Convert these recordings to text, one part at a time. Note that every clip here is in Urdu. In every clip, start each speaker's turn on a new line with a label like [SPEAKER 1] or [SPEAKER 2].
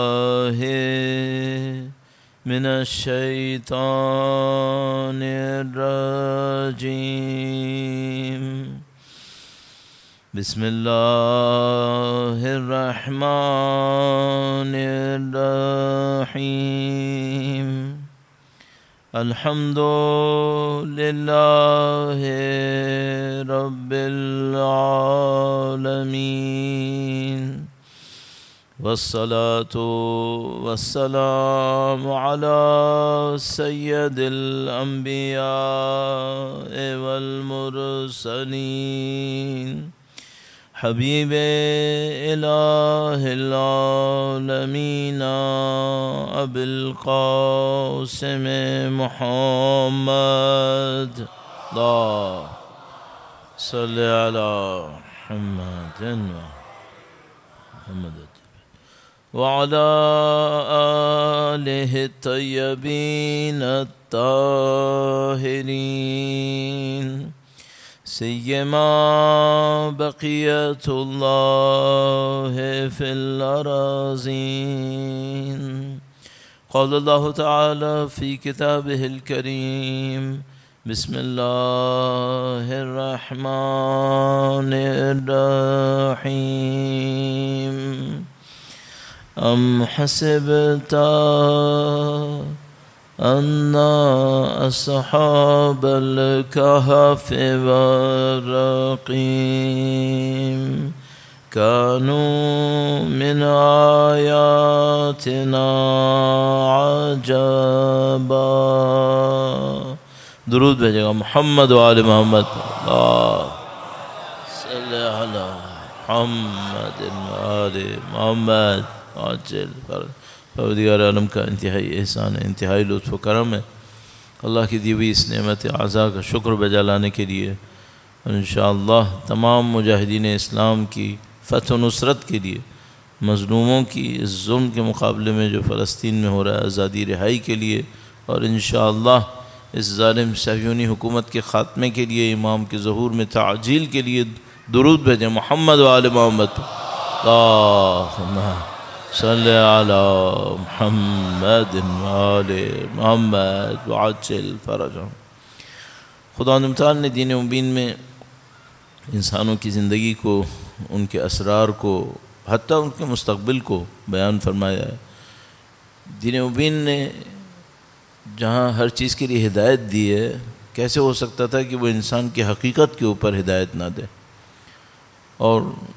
[SPEAKER 1] بالله من الشيطان الرجيم بسم الله الرحمن الرحيم الحمد لله رب العالمين والصلاة والسلام على سيد الأنبياء والمرسلين حبيب إله العالمين أبي القاسم محمد اللهم صل على محمد وعلى آله الطيبين الطاهرين سيما بقية الله في الأراضين قال الله تعالى في كتابه الكريم بسم الله الرحمن الرحيم أم حسبت أن أصحاب الكهف والرقيم كانوا من آياتنا عجبا درود بھیجے گا محمد و آل محمد صلی علی محمد و آل محمد عاجل پروردگار عالم کا انتہائی احسان ہے، انتہائی لطف و کرم ہے۔ اللہ کی دی ہوئی اس نعمت اعظا کا شکر بجا لانے کے لیے انشاءاللہ تمام مجاہدین اسلام کی فتح و نصرت کے لیے، مظلوموں کی اس ظلم کے مقابلے میں جو فلسطین میں ہو رہا ہے آزادی رہائی کے لیے، اور انشاءاللہ اس ظالم صہیونی حکومت کے خاتمے کے لیے، امام کے ظہور میں تعجیل کے لیے درود بھیجیں محمد و آل محمد اللہم صلی علی محمد و آل محمد وعجل فرجہم۔ خدا متعال نے دین مبین میں انسانوں کی زندگی کو، ان کے اسرار کو، حتیٰ ان کے مستقبل کو بیان فرمایا ہے۔ دین مبین نے جہاں ہر چیز کے لیے ہدایت دی ہے، کیسے ہو سکتا تھا کہ وہ انسان کی حقیقت کے اوپر ہدایت نہ دے؟ اور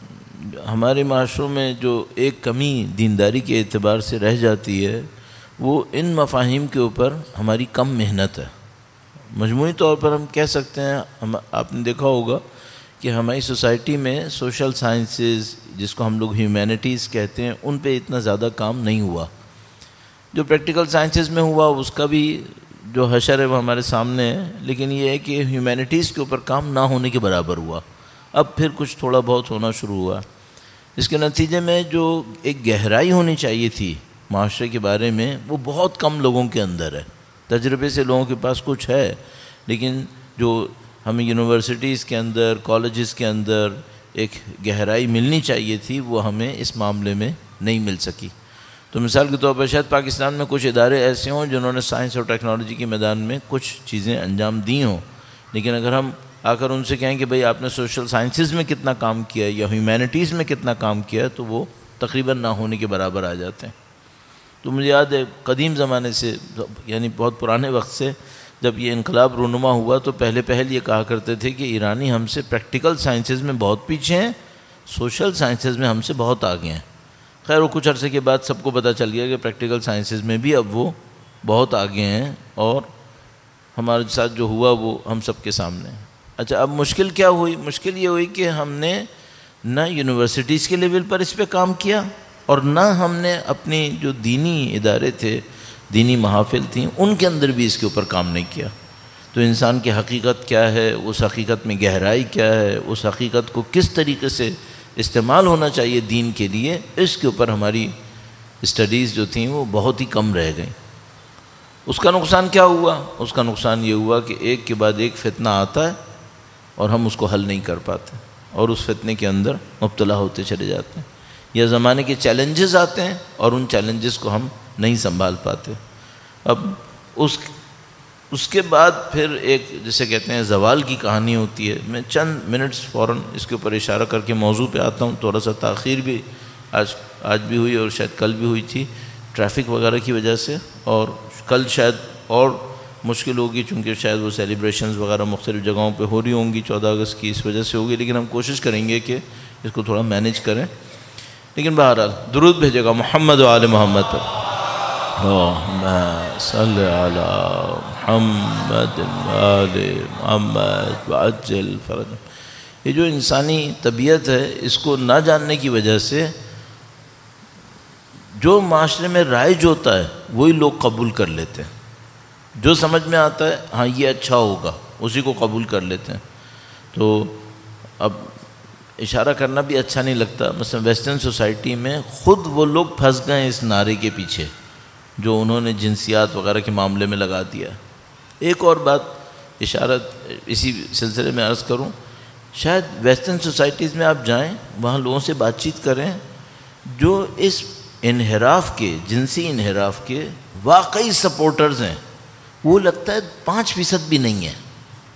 [SPEAKER 1] ہمارے معاشروں میں جو ایک کمی دینداری کے اعتبار سے رہ جاتی ہے، وہ ان مفاہیم کے اوپر ہماری کم محنت ہے۔ مجموعی طور پر ہم کہہ سکتے ہیں، آپ نے دیکھا ہوگا کہ ہماری سوسائٹی میں سوشل سائنسز، جس کو ہم لوگ ہیومینٹیز کہتے ہیں، ان پہ اتنا زیادہ کام نہیں ہوا۔ جو پریکٹیکل سائنسز میں ہوا اس کا بھی جو حشر ہے وہ ہمارے سامنے ہے، لیکن یہ ہے کہ ہیومینٹیز کے اوپر کام نہ ہونے کے برابر ہوا۔ اب پھر کچھ تھوڑا بہت ہونا شروع ہوا۔ اس کے نتیجے میں جو ایک گہرائی ہونی چاہیے تھی معاشرے کے بارے میں، وہ بہت کم لوگوں کے اندر ہے۔ تجربے سے لوگوں کے پاس کچھ ہے، لیکن جو ہمیں یونیورسٹیز کے اندر، کالجز کے اندر ایک گہرائی ملنی چاہیے تھی، وہ ہمیں اس معاملے میں نہیں مل سکی۔ تو مثال کے طور پر شاید پاکستان میں کچھ ادارے ایسے ہوں جنہوں نے سائنس اور ٹیکنالوجی کے میدان میں کچھ چیزیں انجام دی ہوں، لیکن اگر ہم آ کر ان سے کہیں کہ بھئی آپ نے سوشل سائنسز میں کتنا کام کیا یا ہیومینٹیز میں کتنا کام کیا، تو وہ تقریباً نہ ہونے کے برابر آ جاتے ہیں۔ تو مجھے یاد ہے قدیم زمانے سے، یعنی بہت پرانے وقت سے، جب یہ انقلاب رونما ہوا تو پہلے یہ کہا کرتے تھے کہ ایرانی ہم سے پریکٹیکل سائنسز میں بہت پیچھے ہیں، سوشل سائنسز میں ہم سے بہت آگے ہیں۔ خیر وہ کچھ عرصے کے بعد سب کو پتہ چل گیا کہ پریکٹیکل سائنسز میں بھی اب وہ بہت آگے ہیں، اور ہمارے ساتھ جو ہوا وہ ہم سب کے سامنے ہے۔ اچھا، اب مشکل کیا ہوئی؟ مشکل یہ ہوئی کہ ہم نے نہ یونیورسٹیز کے لیول پر اس پہ کام کیا، اور نہ ہم نے اپنی جو دینی ادارے تھے، دینی محافل تھیں، ان کے اندر بھی اس کے اوپر کام نہیں کیا۔ تو انسان کی حقیقت کیا ہے، اس حقیقت میں گہرائی کیا ہے، اس حقیقت کو کس طریقے سے استعمال ہونا چاہیے دین کے لیے، اس کے اوپر ہماری اسٹڈیز جو تھیں وہ بہت ہی کم رہ گئیں۔ اس کا نقصان کیا ہوا؟ اس کا نقصان یہ ہوا کہ ایک کے بعد ایک فتنہ آتا ہے اور ہم اس کو حل نہیں کر پاتے، اور اس فتنے کے اندر مبتلا ہوتے چلے جاتے ہیں۔ یا زمانے کے چیلنجز آتے ہیں اور ان چیلنجز کو ہم نہیں سنبھال پاتے. اب اس کے بعد پھر ایک جسے کہتے ہیں زوال کی کہانی ہوتی ہے. میں چند منٹس فوراً اس کے اوپر اشارہ کر کے موضوع پہ آتا ہوں. تھوڑا سا تاخیر بھی آج بھی ہوئی اور شاید کل بھی ہوئی تھی ٹریفک وغیرہ کی وجہ سے, اور کل شاید اور مشکل ہوگی چونکہ شاید وہ سیلیبریشنز وغیرہ مختلف جگہوں پہ ہو رہی ہوں گی 14 اگست کی, اس وجہ سے ہوگی. لیکن ہم کوشش کریں گے کہ اس کو تھوڑا مینیج کریں. لیکن بہرحال درود بھیجے گا محمد و آل محمد پر. اللہم صلی علی محمد و آل محمد وعجل فرجہم. یہ جو انسانی طبیعت ہے اس کو نہ جاننے کی وجہ سے جو معاشرے میں رائج ہوتا ہے وہی لوگ قبول کر لیتے ہیں. جو سمجھ میں آتا ہے ہاں یہ اچھا ہوگا اسی کو قبول کر لیتے ہیں. تو اب اشارہ کرنا بھی اچھا نہیں لگتا. مثلا ویسٹرن سوسائٹی میں خود وہ لوگ پھنس گئے اس نعرے کے پیچھے جو انہوں نے جنسیات وغیرہ کے معاملے میں لگا دیا. ایک اور بات اشارت اسی سلسلے میں عرض کروں, شاید ویسٹرن سوسائٹیز میں آپ جائیں وہاں لوگوں سے بات چیت کریں جو اس انحراف کے جنسی انحراف کے واقعی سپورٹرز ہیں, وہ لگتا ہے 5% بھی نہیں ہیں.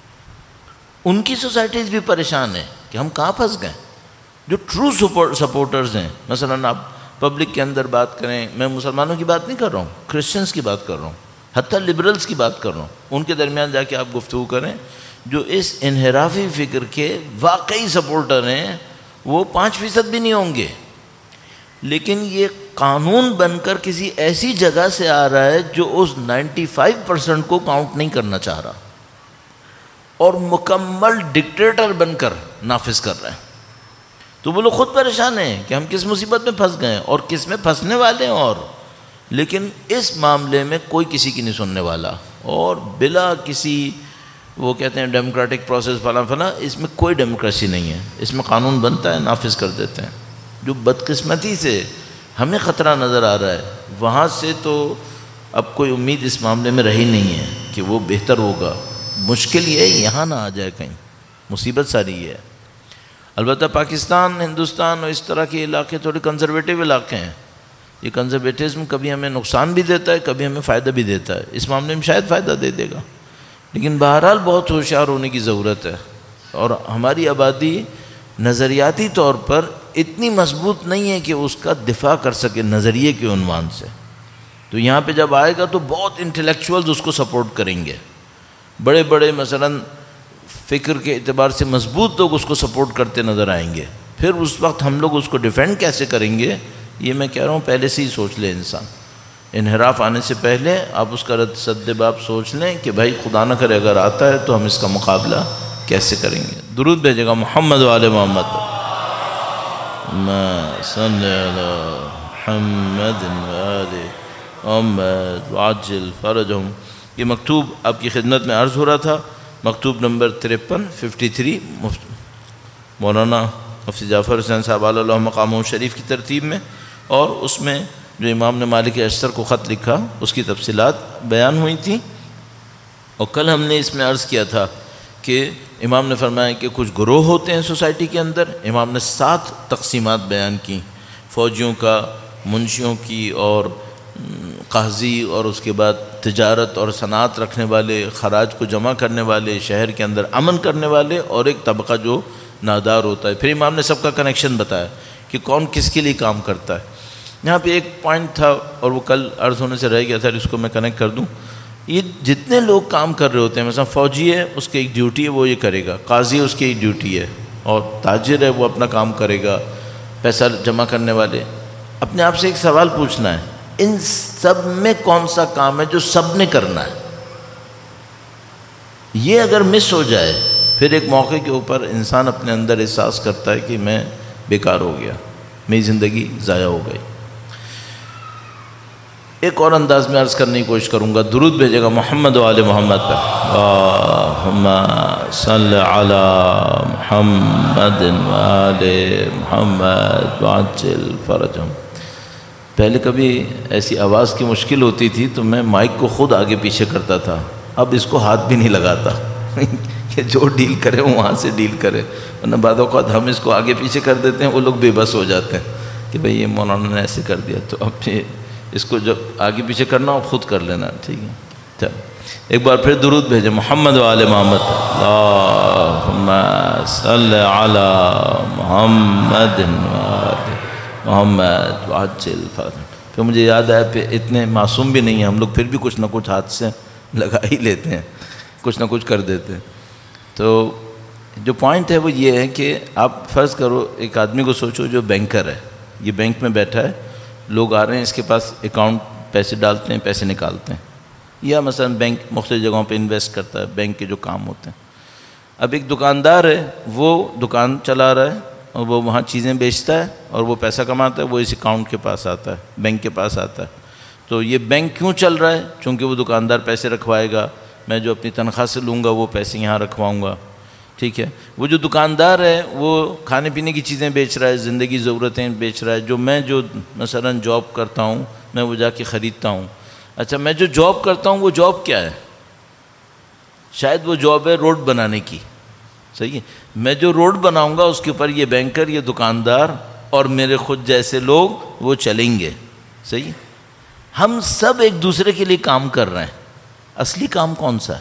[SPEAKER 1] ان کی سوسائٹیز بھی پریشان ہیں کہ ہم کہاں پھنس گئے. جو ٹرو سپورٹرز ہیں, مثلا آپ پبلک کے اندر بات کریں, میں مسلمانوں کی بات نہیں کر رہا ہوں, کرسچنز کی بات کر رہا ہوں, حتیٰ لبرلز کی بات کر رہا ہوں, ان کے درمیان جا کے آپ گفتگو کریں جو اس انحرافی فکر کے واقعی سپورٹر ہیں وہ 5% بھی نہیں ہوں گے. لیکن یہ قانون بن کر کسی ایسی جگہ سے آ رہا ہے جو اس 95% کو کاؤنٹ نہیں کرنا چاہ رہا اور مکمل ڈکٹیٹر بن کر نافذ کر رہے ہیں. تو وہ لوگ خود پریشان ہیں کہ ہم کس مصیبت میں پھنس گئے ہیں اور کس میں پھنسنے والے ہیں. اور لیکن اس معاملے میں کوئی کسی کی نہیں سننے والا, اور بلا کسی وہ کہتے ہیں ڈیموکریٹک پروسیس فلاں فلاں, اس میں کوئی ڈیموکریسی نہیں ہے. اس میں قانون بنتا ہے, نافذ کر دیتے ہیں. جو بدقسمتی سے ہمیں خطرہ نظر آ رہا ہے وہاں سے تو اب کوئی امید اس معاملے میں رہی نہیں ہے کہ وہ بہتر ہوگا. مشکل یہ ہے یہاں نہ آ جائے کہیں, مصیبت ساری یہ ہے. البتہ پاکستان, ہندوستان اور اس طرح کے علاقے تھوڑے کنزرویٹو علاقے ہیں. یہ کنزرویٹزم کبھی ہمیں نقصان بھی دیتا ہے, کبھی ہمیں فائدہ بھی دیتا ہے. اس معاملے میں شاید فائدہ دے دے گا, لیکن بہرحال بہت ہوشیار ہونے کی ضرورت ہے. اور ہماری آبادی نظریاتی طور پر اتنی مضبوط نہیں ہے کہ اس کا دفاع کر سکے نظریے کے عنوان سے. تو یہاں پہ جب آئے گا تو بہت انٹلیکچوئلز اس کو سپورٹ کریں گے. بڑے بڑے مثلاً فکر کے اعتبار سے مضبوط لوگ اس کو سپورٹ کرتے نظر آئیں گے. پھر اس وقت ہم لوگ اس کو ڈیفینڈ کیسے کریں گے, یہ میں کہہ رہا ہوں پہلے سے ہی سوچ لے انسان. انحراف آنے سے پہلے آپ اس کا سد باب سوچ لیں کہ بھائی خدا نہ کرے اگر آتا ہے تو ہم اس کا مقابلہ کیسے کریں گے. درود بھیجے گا محمد و آل محمد. ما صلی علی محمد و آل محمد وعجل فرجہم. یہ مکتوب آپ کی خدمت میں عرض ہو رہا تھا, مکتوب نمبر 53 مولانا مفتی جعفر حسین صاحب علی اللہ مقامہ شریف کی ترتیب میں, اور اس میں جو امام نے مالک اشتر کو خط لکھا اس کی تفصیلات بیان ہوئی تھیں. اور کل ہم نے اس میں عرض کیا تھا کہ امام نے فرمایا کہ کچھ گروہ ہوتے ہیں سوسائٹی کے اندر. امام نے 7 تقسیمات بیان کی, فوجیوں کا, منشیوں کی, اور قاضی, اور اس کے بعد تجارت اور صنعت رکھنے والے, خراج کو جمع کرنے والے, شہر کے اندر امن کرنے والے, اور ایک طبقہ جو نادار ہوتا ہے. پھر امام نے سب کا کنیکشن بتایا کہ کون کس کے لیے کام کرتا ہے. یہاں پہ ایک پوائنٹ تھا اور وہ کل عرض ہونے سے رہ گیا تھا, اس کو میں کنیکٹ کر دوں. یہ جتنے لوگ کام کر رہے ہوتے ہیں, مثلا فوجی ہے اس کی ایک ڈیوٹی ہے وہ یہ کرے گا, قاضی اس کی ایک ڈیوٹی ہے, اور تاجر ہے وہ اپنا کام کرے گا, پیسہ جمع کرنے والے. اپنے آپ سے ایک سوال پوچھنا ہے, ان سب میں کون سا کام ہے جو سب نے کرنا ہے؟ یہ اگر مس ہو جائے پھر ایک موقع کے اوپر انسان اپنے اندر احساس کرتا ہے کہ میں بیکار ہو گیا, میری زندگی ضائع ہو گئی. ایک اور انداز میں عرض کرنے کی کوشش کروں گا. درود بھیجے گا محمد و آل محمد پر. اللہم صلی علی محمد و آل محمد وعجل فرجہم. پہلے کبھی ایسی آواز کی مشکل ہوتی تھی تو میں مائک کو خود آگے پیچھے کرتا تھا, اب اس کو ہاتھ بھی نہیں لگاتا کہ جو ڈیل کرے وہاں سے ڈیل کرے, ورنہ بعض اوقات ہم اس کو آگے پیچھے کر دیتے ہیں, وہ لوگ بے بس ہو جاتے ہیں. کہ بھئی یہ مولانا نے ایسے کر دیا، تو اب اس کو جب آگے پیچھے کرنا ہو خود کر لینا، ٹھیک ہے؟ چل ایک بار پھر درود بھیجیں محمد و آل محمد، اللہم صل علی محمد و آل محمد وعجل فرجہ۔ پھر مجھے یاد آیا پھر اتنے معصوم بھی نہیں ہیں ہم لوگ، پھر بھی کچھ نہ کچھ ہاتھ سے لگا ہی لیتے ہیں، کچھ نہ کچھ کر دیتے ہیں۔ تو جو پوائنٹ ہے وہ یہ ہے کہ آپ فرض کرو ایک آدمی کو سوچو جو بینکر ہے، یہ بینک میں بیٹھا ہے، لوگ آ رہے ہیں اس کے پاس اکاؤنٹ، پیسے ڈالتے ہیں، پیسے نکالتے ہیں، یا مثلا بینک مختلف جگہوں پہ انویسٹ کرتا ہے، بینک کے جو کام ہوتے ہیں۔ اب ایک دکاندار ہے، وہ دکان چلا رہا ہے اور وہ وہاں چیزیں بیچتا ہے اور وہ پیسہ کماتا ہے، وہ اس اکاؤنٹ کے پاس آتا ہے، بینک کے پاس آتا ہے۔ تو یہ بینک کیوں چل رہا ہے؟ چونکہ وہ دکاندار پیسے رکھوائے گا، میں جو اپنی تنخواہ سے لوں گا وہ پیسے یہاں رکھواؤں گا، ٹھیک ہے؟ وہ جو دکاندار ہے وہ کھانے پینے کی چیزیں بیچ رہا ہے، زندگی ضرورتیں بیچ رہا ہے، جو میں جو مثلا جاب کرتا ہوں میں وہ جا کے خریدتا ہوں۔ اچھا میں جو جاب کرتا ہوں وہ جاب کیا ہے؟ شاید وہ جاب ہے روڈ بنانے کی، صحیح ہے؟ میں جو روڈ بناؤں گا اس کے اوپر یہ بینکر، یہ دکاندار اور میرے خود جیسے لوگ وہ چلیں گے، صحیح ہے؟ ہم سب ایک دوسرے کے لیے کام کر رہے ہیں، اصلی کام کون سا ہے؟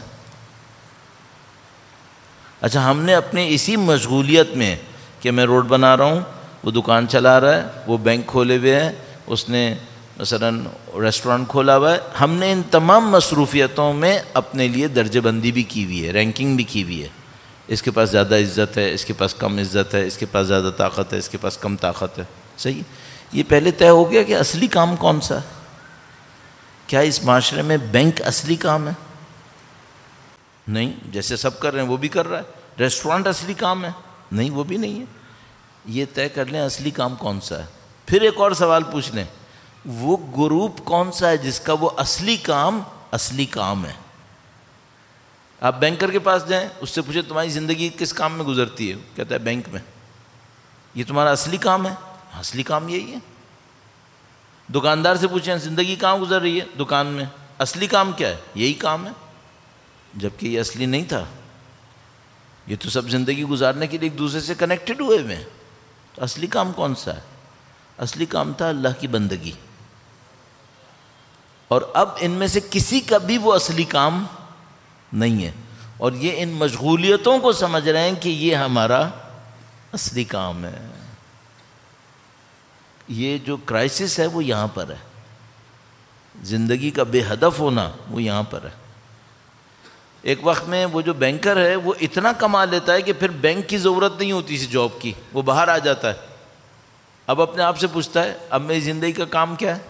[SPEAKER 1] اچھا ہم نے اپنے اسی مشغولیت میں کہ میں روڈ بنا رہا ہوں، وہ دکان چلا رہا ہے، وہ بینک کھولے ہوئے ہے، اس نے مثلا ریسٹورانٹ کھولا ہوا ہے، ہم نے ان تمام مصروفیتوں میں اپنے لیے درجہ بندی بھی کی ہوئی ہے، رینکنگ بھی کی ہوئی ہے۔ اس کے پاس زیادہ عزت ہے، اس کے پاس کم عزت ہے، اس کے پاس زیادہ طاقت ہے، اس کے پاس کم طاقت ہے، صحیح؟ یہ پہلے طے ہو گیا کہ اصلی کام کون سا ہے؟ کیا اس معاشرے میں بینک اصلی کام ہے؟ نہیں، جیسے سب کر رہے ہیں وہ بھی کر رہا ہے۔ ریسٹورانٹ اصلی کام ہے؟ نہیں، وہ بھی نہیں ہے۔ یہ طے کر لیں اصلی کام کون سا ہے۔ پھر ایک اور سوال پوچھ لیں، وہ گروپ کون سا ہے جس کا وہ اصلی کام ہے؟ آپ بینکر کے پاس جائیں، اس سے پوچھیں تمہاری زندگی کس کام میں گزرتی ہے، کہتا ہے بینک میں۔ یہ تمہارا اصلی کام ہے؟ اصلی کام یہی ہے۔ دکاندار سے پوچھیں زندگی کہاں گزر رہی ہے؟ دکان میں۔ اصلی کام کیا ہے؟ یہی کام ہے، جبکہ یہ اصلی نہیں تھا۔ یہ تو سب زندگی گزارنے کے لیے ایک دوسرے سے کنیکٹڈ ہوئے ہوئے ہیں۔ تو اصلی کام کون سا ہے؟ اصلی کام تھا اللہ کی بندگی۔ اور اب ان میں سے کسی کا بھی وہ اصلی کام نہیں ہے، اور یہ ان مشغولیتوں کو سمجھ رہے ہیں کہ یہ ہمارا اصلی کام ہے۔ یہ جو کرائسس ہے وہ یہاں پر ہے، زندگی کا بے ہدف ہونا وہ یہاں پر ہے۔ ایک وقت میں وہ جو بینکر ہے وہ اتنا کما لیتا ہے کہ پھر بینک کی ضرورت نہیں ہوتی اس جاب کی، وہ باہر آ جاتا ہے۔ اب اپنے آپ سے پوچھتا ہے اب میری زندگی کا کام کیا ہے؟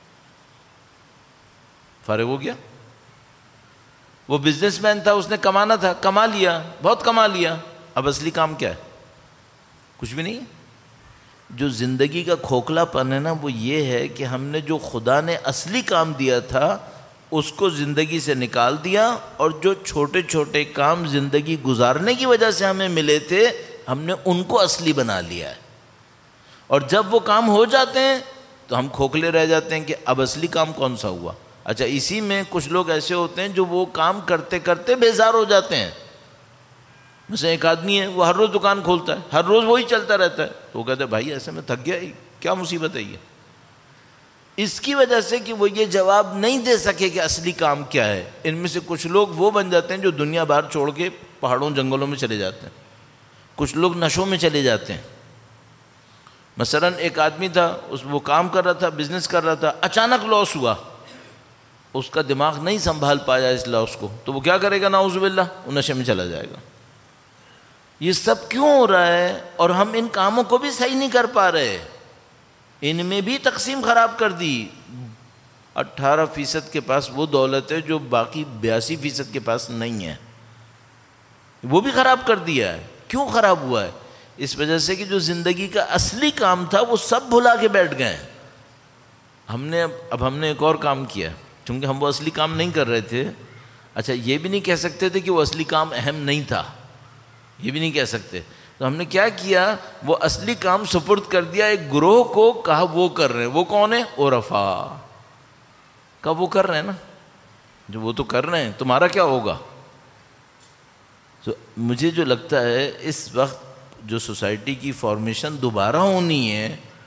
[SPEAKER 1] فارغ ہو گیا۔ وہ بزنس مین تھا، اس نے کمانا تھا، کما لیا، بہت کما لیا، اب اصلی کام کیا ہے؟ کچھ بھی نہیں ہے۔ جو زندگی کا کھوکھلا پن ہے نا وہ یہ ہے کہ ہم نے جو خدا نے اصلی کام دیا تھا اس کو زندگی سے نکال دیا، اور جو چھوٹے چھوٹے کام زندگی گزارنے کی وجہ سے ہمیں ملے تھے ہم نے ان کو اصلی بنا لیا ہے۔ اور جب وہ کام ہو جاتے ہیں تو ہم کھوکھلے رہ جاتے ہیں کہ اب اصلی کام کون سا ہوا۔ اچھا اسی میں کچھ لوگ ایسے ہوتے ہیں جو وہ کام کرتے کرتے بیزار ہو جاتے ہیں۔ مثلا ایک آدمی ہے وہ ہر روز دکان کھولتا ہے، ہر روز وہی چلتا رہتا ہے، تو وہ کہتے ہیں بھائی ایسے میں تھک گیا، کیا مصیبت ہے یہ؟ اس کی وجہ سے کہ وہ یہ جواب نہیں دے سکے کہ اصلی کام کیا ہے۔ ان میں سے کچھ لوگ وہ بن جاتے ہیں جو دنیا باہر چھوڑ کے پہاڑوں جنگلوں میں چلے جاتے ہیں، کچھ لوگ نشوں میں چلے جاتے ہیں۔ مثلا ایک آدمی تھا، وہ کام کر رہا تھا، بزنس کر رہا تھا، اچانک لاس ہوا، اس کا دماغ نہیں سنبھال پایا اس لاس کو، تو وہ کیا کرے گا؟ نعوذ باللہ، وہ نشے میں چلا جائے گا۔ یہ سب کیوں ہو رہا ہے؟ اور ہم ان کاموں کو بھی صحیح نہیں کر پا رہے، ان میں بھی تقسیم خراب کر دی۔ 18% کے پاس وہ دولت ہے جو باقی 82% کے پاس نہیں ہے، وہ بھی خراب کر دیا ہے۔ کیوں خراب ہوا ہے؟ اس وجہ سے کہ جو زندگی کا اصلی کام تھا وہ سب بھلا کے بیٹھ گئے۔ ہم نے ایک اور کام کیا، چونکہ ہم وہ اصلی کام نہیں کر رہے تھے۔ اچھا یہ بھی نہیں کہہ سکتے تھے کہ وہ اصلی کام اہم نہیں تھا، یہ بھی نہیں کہہ سکتے، تو ہم نے کیا کیا؟ وہ اصلی کام سپرد کر دیا ایک گروہ کو، کہا وہ کر رہے ہیں۔ وہ کون ہے؟ عرفاء۔ کہا وہ کر رہے ہیں نا، جو وہ تو کر رہے ہیں، تمہارا کیا ہوگا؟ تو مجھے جو لگتا ہے اس وقت جو سوسائٹی کی فارمیشن دوبارہ ہونی ہے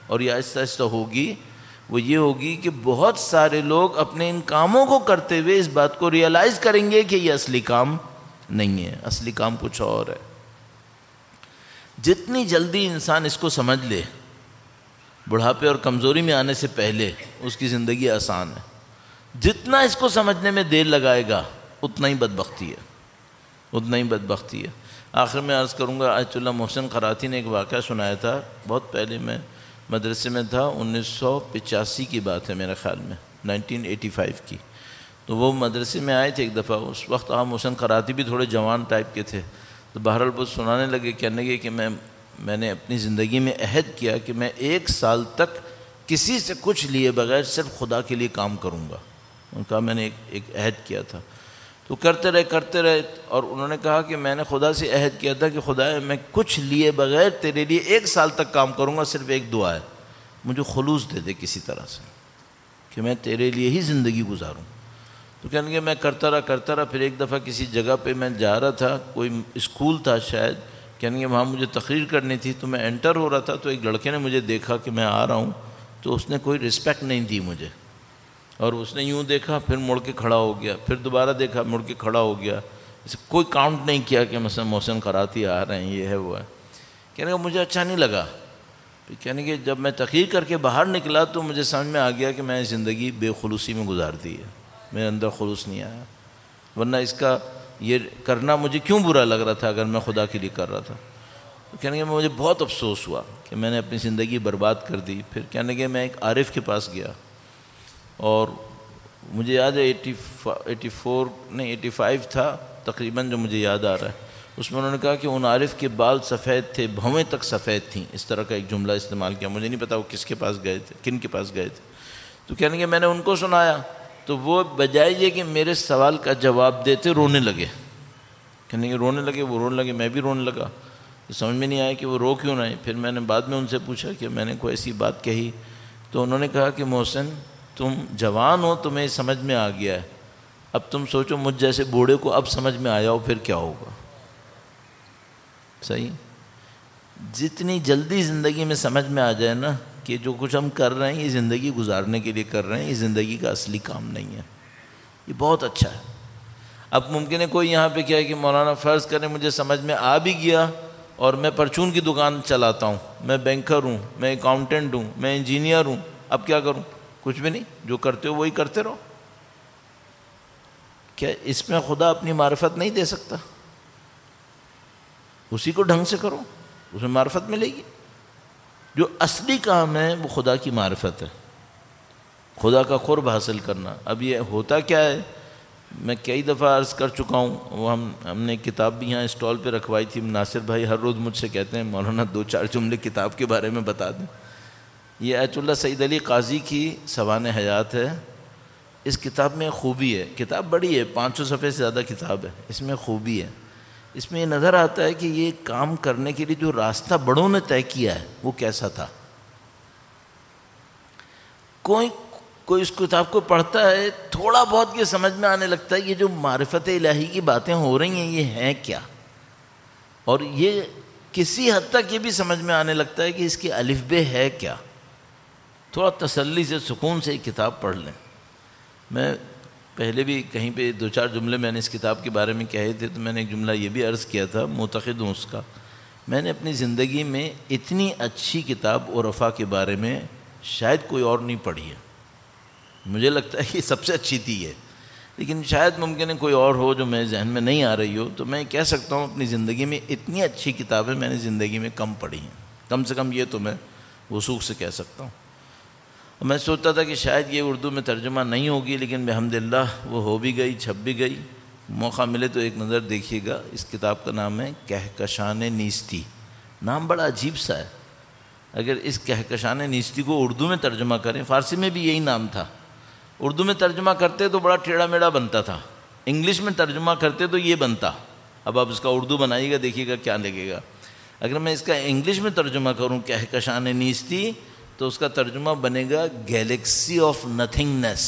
[SPEAKER 1] اور یہ آہستہ آہستہ ہوگی، وہ یہ ہوگی کہ بہت سارے لوگ اپنے ان کاموں کو کرتے ہوئے اس بات کو ریئلائز کریں گے کہ یہ اصلی کام نہیں ہے، اصلی کام کچھ اور ہے۔ جتنی جلدی انسان اس کو سمجھ لے، بڑھاپے اور کمزوری میں آنے سے پہلے اس کی زندگی آسان ہے۔ جتنا اس کو سمجھنے میں دیر لگائے گا اتنا ہی بدبختی ہے، اتنا ہی بدبختی ہے۔ آخر میں عرض کروں گا، آیت اللہ محسن قراتی نے ایک واقعہ سنایا تھا، بہت پہلے میں مدرسے میں تھا، 1985 کی بات ہے میرے خیال میں، 1985 کی۔ تو وہ مدرسے میں آئے تھے ایک دفعہ، اس وقت آپ محسن قراتی بھی تھوڑے جوان ٹائپ کے تھے، تو بہرحال وہ سنانے لگے، کہنے لگے کہ میں نے اپنی زندگی میں عہد کیا کہ میں 1 سال تک کسی سے کچھ لیے بغیر صرف خدا کے لیے کام کروں گا۔ ان کا میں نے ایک عہد کیا تھا، تو کرتے رہے، اور انہوں نے کہا کہ میں نے خدا سے عہد کیا تھا کہ خدا میں کچھ لیے بغیر تیرے لیے 1 سال تک کام کروں گا، صرف ایک دعا ہے، مجھے خلوص دے دے کسی طرح سے کہ میں تیرے لیے ہی زندگی گزاروں۔ تو کہنے کہ میں کرتا رہا، پھر ایک دفعہ کسی جگہ پہ میں جا رہا تھا، کوئی اسکول تھا شاید، کہنے کہ وہاں مجھے تقریر کرنی تھی، تو میں انٹر ہو رہا تھا، تو ایک لڑکے نے مجھے دیکھا کہ میں آ رہا ہوں، تو اس نے کوئی رسپیکٹ نہیں دی مجھے، اور اس نے یوں دیکھا پھر مڑ کے کھڑا ہو گیا، پھر دوبارہ دیکھا مڑ کے کھڑا ہو گیا، اسے کوئی کاؤنٹ نہیں کیا کہ مثلا محسن قراتی آ رہے ہیں، یہ ہے وہ ہے۔ کہنے کہ مجھے اچھا نہیں لگا، کہنے کہ جب میں تقریر کر کے باہر نکلا تو مجھے سمجھ میں آ گیا کہ میں زندگی بے خلوصی میں گزار دی ہے، میرے اندر خلوص نہیں آیا، ورنہ اس کا یہ کرنا مجھے کیوں برا لگ رہا تھا اگر میں خدا کے لیے کر رہا تھا۔ تو کہنے کہ مجھے بہت افسوس ہوا کہ میں نے اپنی زندگی برباد کر دی۔ پھر کہنے کہ میں ایک عارف کے پاس گیا، اور مجھے یاد ہے 85 تھا تقریباً جو مجھے یاد آ رہا ہے، اس میں انہوں نے کہا کہ ان عارف کے بال سفید تھے، بھویں تک سفید تھیں، اس طرح کا ایک جملہ استعمال کیا، مجھے نہیں پتا وہ کس کے پاس گئے تھے، کن کے پاس گئے تھے۔ تو کہنے کہ میں نے ان کو سنایا، تو وہ بجائے یہ کہ میرے سوال کا جواب دیتے رونے لگے، کہنے کہ رونے لگے، میں بھی رونے لگا، تو سمجھ میں نہیں آیا کہ وہ رو کیوں رہے۔ پھر میں نے بعد میں ان سے پوچھا کہ میں نے کوئی ایسی بات کہی، تو انہوں نے کہا کہ محسن تم جوان ہو، تمہیں سمجھ میں آ گیا ہے، اب تم سوچو مجھ جیسے بوڑھے کو اب سمجھ میں آیا ہو پھر کیا ہوگا۔ صحیح، جتنی جلدی زندگی میں سمجھ میں آ جائے نا کہ جو کچھ ہم کر رہے ہیں یہ زندگی گزارنے کے لیے کر رہے ہیں، یہ زندگی کا اصلی کام نہیں ہے، یہ بہت اچھا ہے۔ اب ممکن ہے کوئی یہاں پہ کیا ہے کہ مولانا فرض کریں مجھے سمجھ میں آ بھی گیا اور میں پرچون کی دکان چلاتا ہوں، میں بینکر ہوں، میں اکاؤنٹنٹ ہوں، میں انجینئر ہوں، اب کیا کروں؟ کچھ بھی نہیں، جو کرتے ہو وہی کرتے رہو۔ کیا اس میں خدا اپنی معرفت نہیں دے سکتا؟ اسی کو ڈھنگ سے کرو، اس میں معرفت ملے گی۔ جو اصلی کام ہے وہ خدا کی معرفت ہے، خدا کا قرب حاصل کرنا۔ اب یہ ہوتا کیا ہے، میں کئی دفعہ عرض کر چکا ہوں، وہ ہم نے کتاب بھی یہاں اسٹال پہ رکھوائی تھی، ناصر بھائی ہر روز مجھ سے کہتے ہیں مولانا 2-4 جملے کتاب کے بارے میں بتا دیں۔ یہ آیت اللہ سعید علی قاضی کی سوانح حیات ہے۔ اس کتاب میں خوبی ہے، کتاب بڑی ہے، 500 صفحے سے زیادہ کتاب ہے، اس میں خوبی ہے، اس میں یہ نظر آتا ہے کہ یہ کام کرنے کے لیے جو راستہ بڑوں نے طے کیا ہے وہ کیسا تھا۔ کوئی اس کتاب کو پڑھتا ہے، تھوڑا بہت یہ سمجھ میں آنے لگتا ہے یہ جو معرفت الہی کی باتیں ہو رہی ہیں یہ ہیں کیا، اور یہ کسی حد تک یہ بھی سمجھ میں آنے لگتا ہے کہ اس کی الف ب ہے کیا۔ تھوڑا تسلی سے سکون سے یہ کتاب پڑھ لیں۔ میں پہلے بھی کہیں پہ 2-4 جملے میں نے اس کتاب کے بارے میں کہے تھے، تو میں نے ایک جملہ یہ بھی عرض کیا تھا، معتقد ہوں اس کا، میں نے اپنی زندگی میں اتنی اچھی کتاب عرفا کے بارے میں شاید کوئی اور نہیں پڑھی ہے، مجھے لگتا ہے کہ سب سے اچھی تھی یہ، لیکن شاید ممکن ہے کوئی اور ہو جو میرے ذہن میں نہیں آ رہی ہو، تو میں کہہ سکتا ہوں اپنی زندگی میں اتنی اچھی کتابیں میں نے زندگی میں کم پڑھی ہیں، کم سے کم یہ تو میں وثوق سے کہہ سکتا ہوں۔ میں سوچتا تھا کہ شاید یہ اردو میں ترجمہ نہیں ہوگی، لیکن بحمداللہ وہ ہو بھی گئی، چھپ بھی گئی۔ موقع ملے تو ایک نظر دیکھیے گا۔ اس کتاب کا نام ہے کہکشان نیستی، نام بڑا عجیب سا ہے۔ اگر اس کہکشان نیستی کو اردو میں ترجمہ کریں، فارسی میں بھی یہی نام تھا، اردو میں ترجمہ کرتے تو بڑا ٹیڑھا میڑھا بنتا تھا، انگلش میں ترجمہ کرتے تو یہ بنتا۔ اب آپ اس کا اردو بنائیے گا، دیکھیے گا کیا لگے گا۔ اگر میں اس کا انگلش میں ترجمہ کروں کہکشان نیستی، تو اس کا ترجمہ بنے گا گیلیکسی آف نتھنگنیس۔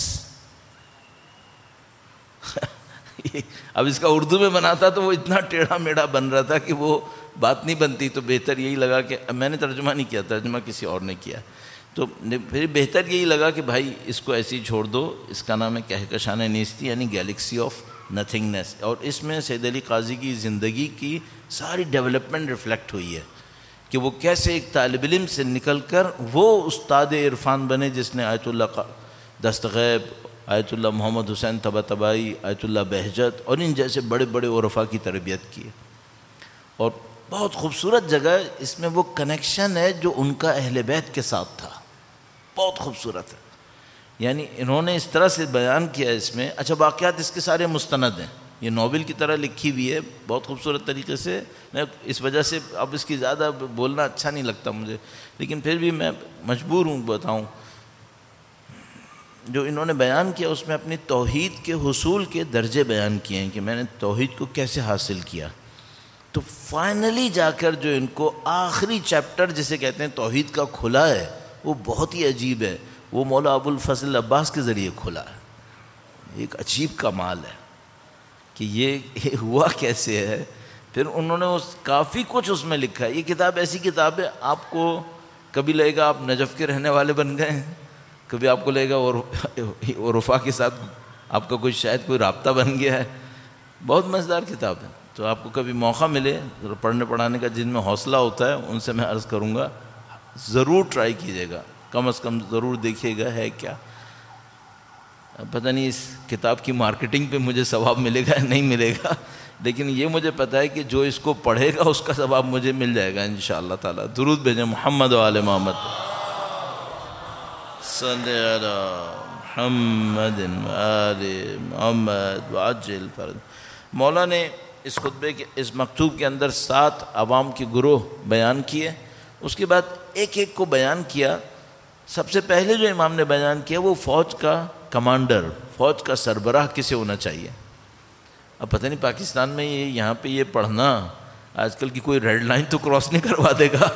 [SPEAKER 1] اب اس کا اردو میں بناتا تو وہ اتنا ٹیڑھا میڑھا بن رہا تھا کہ وہ بات نہیں بنتی، تو بہتر یہی لگا کہ میں نے ترجمہ نہیں کیا، ترجمہ کسی اور نے کیا۔ تو پھر بہتر یہی لگا کہ بھائی اس کو ایسے ہی چھوڑ دو، اس کا نام ہے کہکشان نیستی، یعنی گیلیکسی آف نتھنگنیس، اور اس میں سید علی قاضی کی زندگی کی ساری ڈیولپمنٹ ریفلیکٹ ہوئی ہے کہ وہ کیسے ایک طالب علم سے نکل کر وہ استاد عرفان بنے جس نے آیت اللہ دستغیب، آیت اللہ محمد حسین طباطبائی، آیت اللہ بہجت اور ان جیسے بڑے بڑے عرفاء کی تربیت کی. اور بہت خوبصورت جگہ اس میں وہ کنیکشن ہے جو ان کا اہل بیت کے ساتھ تھا، بہت خوبصورت ہے. یعنی انہوں نے اس طرح سے بیان کیا اس میں. اچھا واقعات اس کے سارے مستند ہیں، یہ ناول کی طرح لکھی ہوئی ہے بہت خوبصورت طریقے سے. میں اس وجہ سے اب اس کی زیادہ بولنا اچھا نہیں لگتا مجھے، لیکن پھر بھی میں مجبور ہوں بتاؤں. جو انہوں نے بیان کیا اس میں اپنی توحید کے حصول کے درجے بیان کیے ہیں کہ میں نے توحید کو کیسے حاصل کیا. تو فائنلی جا کر جو ان کو آخری چیپٹر جسے کہتے ہیں توحید کا کھلا ہے وہ بہت ہی عجیب ہے. وہ مولا ابو الفضل عباس کے ذریعے کھلا ہے. ایک عجیب کمال ہے کہ یہ ہوا کیسے ہے. پھر انہوں نے کافی کچھ اس میں لکھا ہے. یہ کتاب ایسی کتاب ہے آپ کو کبھی لگے گا آپ نجف کے رہنے والے بن گئے ہیں، کبھی آپ کو لگے گا عرفاء کے ساتھ آپ کا شاید کوئی رابطہ بن گیا ہے. بہت مزیدار کتاب ہے. تو آپ کو کبھی موقع ملے پڑھنے پڑھانے کا، جن میں حوصلہ ہوتا ہے ان سے میں عرض کروں گا ضرور ٹرائی کیجیے گا، کم از کم ضرور دیکھیے گا ہے کیا. پتہ نہیں اس کتاب کی مارکیٹنگ پہ مجھے ثواب ملے گا یا نہیں ملے گا، لیکن یہ مجھے پتہ ہے کہ جو اس کو پڑھے گا اس کا ثواب مجھے مل جائے گا انشاءاللہ تعالی. درود بھیجیں محمد و آل محمد. صلی علی محمد و آل محمد وعجل فرج. مولا نے اس خطبے کے اس مکتوب کے اندر 7 عوام کے گروہ بیان کیے. اس کے بعد ایک ایک کو بیان کیا. سب سے پہلے جو امام نے بیان کیا وہ فوج کا کمانڈر، فوج کا سربراہ کسے ہونا چاہیے. اب پتہ نہیں پاکستان میں یہاں پہ یہ پڑھنا آج کل کی کوئی ریڈ لائن تو کراس نہیں کروا دے گا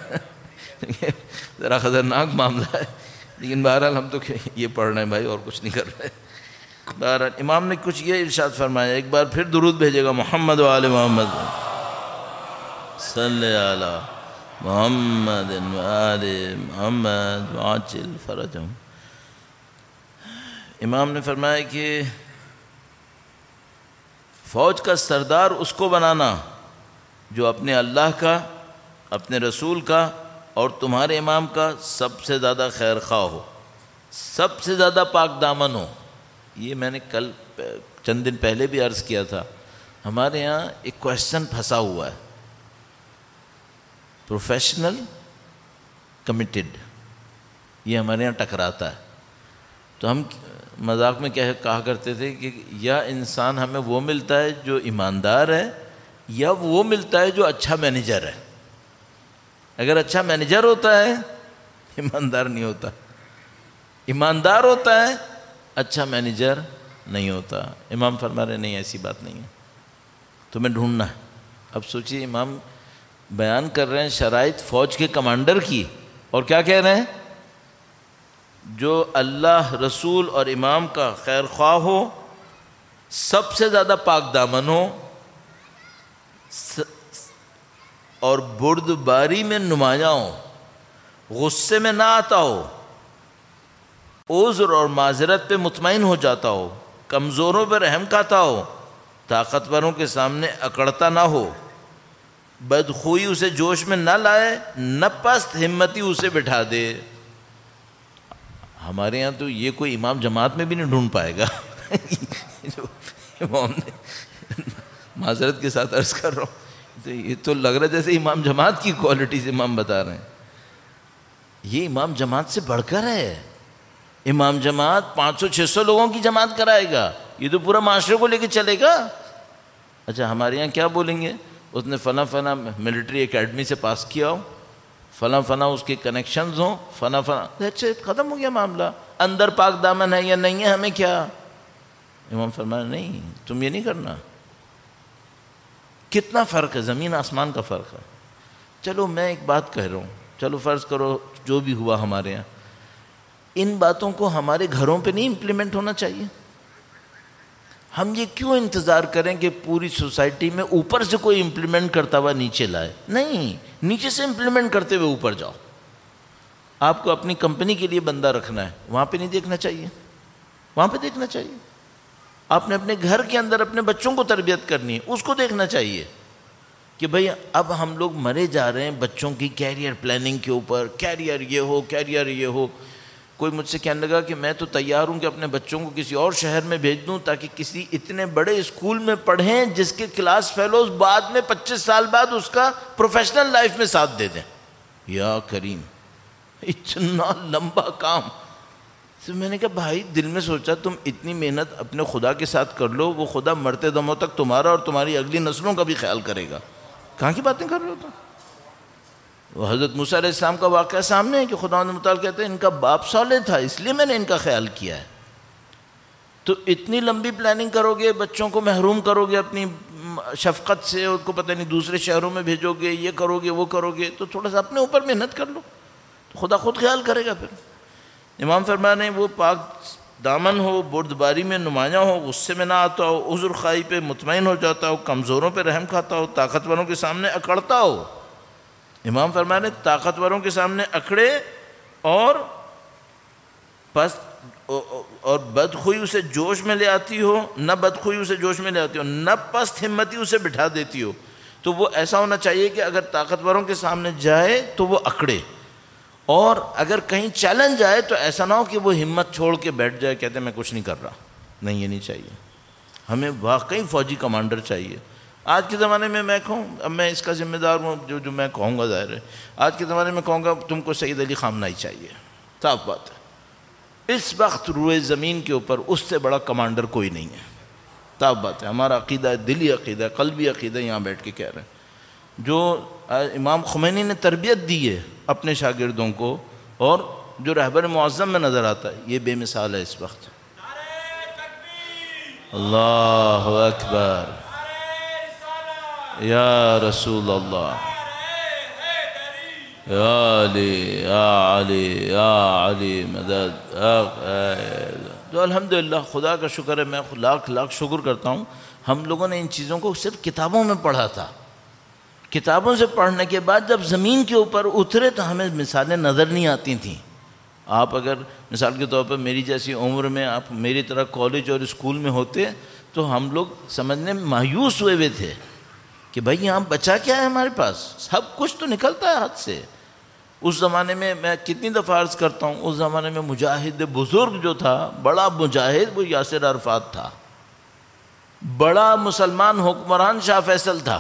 [SPEAKER 1] ذرا خطرناک معاملہ ہے. لیکن بہرحال ہم تو یہ پڑھ رہے ہیں بھائی اور کچھ نہیں کر رہے. بہرحال امام نے کچھ یہ ارشاد فرمایا. ایک بار پھر درود بھیجے گا محمد و آل محمد. صلی علی محمد و آل محمد وعجل فرجہم. امام نے فرمایا کہ فوج کا سردار اس کو بنانا جو اپنے اللہ کا، اپنے رسول کا اور تمہارے امام کا سب سے زیادہ خیر خواہ ہو، سب سے زیادہ پاک دامن ہو. یہ میں نے کل چند دن پہلے بھی عرض کیا تھا. ہمارے یہاں ایک کویسچن پھنسا ہوا ہے، پروفیشنل کمیٹڈ، یہ ہمارے یہاں ٹکراتا ہے. تو ہم مذاق میں کہا کرتے تھے کہ یا انسان ہمیں وہ ملتا ہے جو ایماندار ہے یا وہ ملتا ہے جو اچھا مینیجر ہے. اگر اچھا مینیجر ہوتا ہے ایماندار نہیں ہوتا، ایماندار ہوتا ہے اچھا مینیجر نہیں ہوتا. امام فرما رہے نہیں ایسی بات نہیں ہے، تمہیں ڈھونڈنا ہے. اب سوچیے امام بیان کر رہے ہیں شرائط فوج کے کمانڈر کی، اور کیا کہہ رہے ہیں؟ جو اللہ، رسول اور امام کا خیر خواہ ہو، سب سے زیادہ پاک دامن ہو اور بردباری میں نمایاں ہو، غصے میں نہ آتا ہو، عذر اور معذرت پہ مطمئن ہو جاتا ہو، کمزوروں پہ رحم کھاتا ہو، طاقتوروں کے سامنے اکڑتا نہ ہو، بدخوئی اسے جوش میں نہ لائے، نہ پست ہمتی اسے بٹھا دے. ہمارے یہاں تو یہ کوئی امام جماعت میں بھی نہیں ڈھونڈ پائے گا. امام نے معذرت کے ساتھ عرض کر رہا ہوں، تو یہ تو لگ رہا ہے جیسے امام جماعت کی کوالٹیز امام بتا رہے ہیں. یہ امام جماعت سے بڑھ کر ہے. امام جماعت 500-600 لوگوں کی جماعت کرائے گا، یہ تو پورا معاشرے کو لے کے چلے گا. اچھا ہمارے یہاں کیا بولیں گے؟ اس نے فلاں فلاں ملٹری اکیڈمی سے پاس کیا ہو، فلاں فلاں اس کے کنیکشنز ہوں، فلاں فلاں، ختم ہو گیا معاملہ. اندر پاک دامن ہے یا نہیں ہے ہمیں کیا؟ امام فرمایا نہیں، تم یہ نہیں کرنا. کتنا فرق ہے، زمین آسمان کا فرق ہے. چلو میں ایک بات کہہ رہا ہوں، چلو فرض کرو جو بھی ہوا ہمارے یہاں، ان باتوں کو ہمارے گھروں پہ نہیں امپلیمنٹ ہونا چاہیے؟ ہم یہ کیوں انتظار کریں کہ پوری سوسائٹی میں اوپر سے کوئی امپلیمنٹ کرتا ہوا نیچے لائے؟ نہیں، نیچے سے امپلیمنٹ کرتے ہوئے اوپر جاؤ. آپ کو اپنی کمپنی کے لیے بندہ رکھنا ہے، وہاں پہ نہیں دیکھنا چاہیے، وہاں پہ دیکھنا چاہیے. آپ نے اپنے گھر کے اندر اپنے بچوں کو تربیت کرنی ہے، اس کو دیکھنا چاہیے کہ بھئی اب ہم لوگ مرے جا رہے ہیں بچوں کی کیریئر پلاننگ کے اوپر، کیریئر یہ ہو، کیریئر یہ ہو. کوئی مجھ سے کہنے لگا کہ میں تو تیار ہوں کہ اپنے بچوں کو کسی اور شہر میں بھیج دوں تاکہ کسی اتنے بڑے اسکول میں پڑھیں جس کے کلاس فیلوز بعد میں 25 سال بعد اس کا پروفیشنل لائف میں ساتھ دے دیں. یا کریم، اتنا لمبا کام. تو میں نے کہا بھائی دل میں سوچا تم اتنی محنت اپنے خدا کے ساتھ کر لو، وہ خدا مرتے دموں تک تمہارا اور تمہاری اگلی نسلوں کا بھی خیال کرے گا. کہاں کی باتیں کر رہے ہو تم؟ وہ حضرت موسیٰ علیہ السلام کا واقعہ سامنے ہے کہ خدا متعال کہتے ہیں ان کا باپ صالح تھا اس لیے میں نے ان کا خیال کیا ہے. تو اتنی لمبی پلاننگ کرو گے، بچوں کو محروم کرو گے اپنی شفقت سے، ان کو پتہ نہیں دوسرے شہروں میں بھیجو گے، یہ کرو گے وہ کرو گے، تو تھوڑا سا اپنے اوپر محنت کر لو، تو خدا خود خیال کرے گا. پھر امام فرمایا نہیں، وہ پاک دامن ہو، بردباری میں نمایاں ہو، غصے میں نہ آتا ہو، عذر خواہی پہ مطمئن ہو جاتا ہو، کمزوروں پہ رحم کھاتا ہو، طاقتوروں کے سامنے اکڑتا ہو. امام فرمایا نے طاقتوروں کے سامنے اکڑے اور بدخوئی اسے جوش میں لے آتی ہو، نہ بدخوئی اسے جوش میں لے آتی ہو، نہ پست ہمتی اسے بٹھا دیتی ہو. تو وہ ایسا ہونا چاہیے کہ اگر طاقتوروں کے سامنے جائے تو وہ اکڑے، اور اگر کہیں چیلنج آئے تو ایسا نہ ہو کہ وہ ہمت چھوڑ کے بیٹھ جائے کہتے ہیں میں کچھ نہیں کر رہا. نہیں، یہ نہیں چاہیے. ہمیں واقعی فوجی کمانڈر چاہیے. آج کے زمانے میں میں کہوں، اب میں اس کا ذمہ دار ہوں، جو میں کہوں گا ظاہر ہے، آج کے زمانے میں کہوں گا تم کو سید علی خامنہ ہی چاہیے. صاف بات ہے، اس وقت روئے زمین کے اوپر اس سے بڑا کمانڈر کوئی نہیں ہے. صاف بات ہے، ہمارا عقیدہ ہے، دلی عقیدہ ہے، قلبی عقیدہ ہے، یہاں بیٹھ کے کہہ رہے ہیں. جو امام خمینی نے تربیت دی ہے اپنے شاگردوں کو، اور جو رہبر معظم میں نظر آتا ہے، یہ بے مثال ہے اس وقت. اللہ اکبر، یا رسول اللہ، یا علی یا علی یا علی مدد. تو الحمدللہ خدا کا شکر ہے، میں لاکھ لاکھ شکر کرتا ہوں. ہم لوگوں نے ان چیزوں کو صرف کتابوں میں پڑھا تھا. کتابوں سے پڑھنے کے بعد جب زمین کے اوپر اترے تو ہمیں مثالیں نظر نہیں آتی تھیں. آپ اگر مثال کے طور پر میری جیسی عمر میں آپ میری طرح کالج اور اسکول میں ہوتے تو ہم لوگ سمجھنے میں مایوس ہوئے تھے کہ بھائی یہاں بچا کیا ہے ہمارے پاس، سب کچھ تو نکلتا ہے ہاتھ سے. اس زمانے میں کتنی دفعہ عرض کرتا ہوں، اس زمانے میں مجاہد بزرگ جو تھا، بڑا مجاہد، وہ یاسر عرفات تھا. بڑا مسلمان حکمران شاہ فیصل تھا.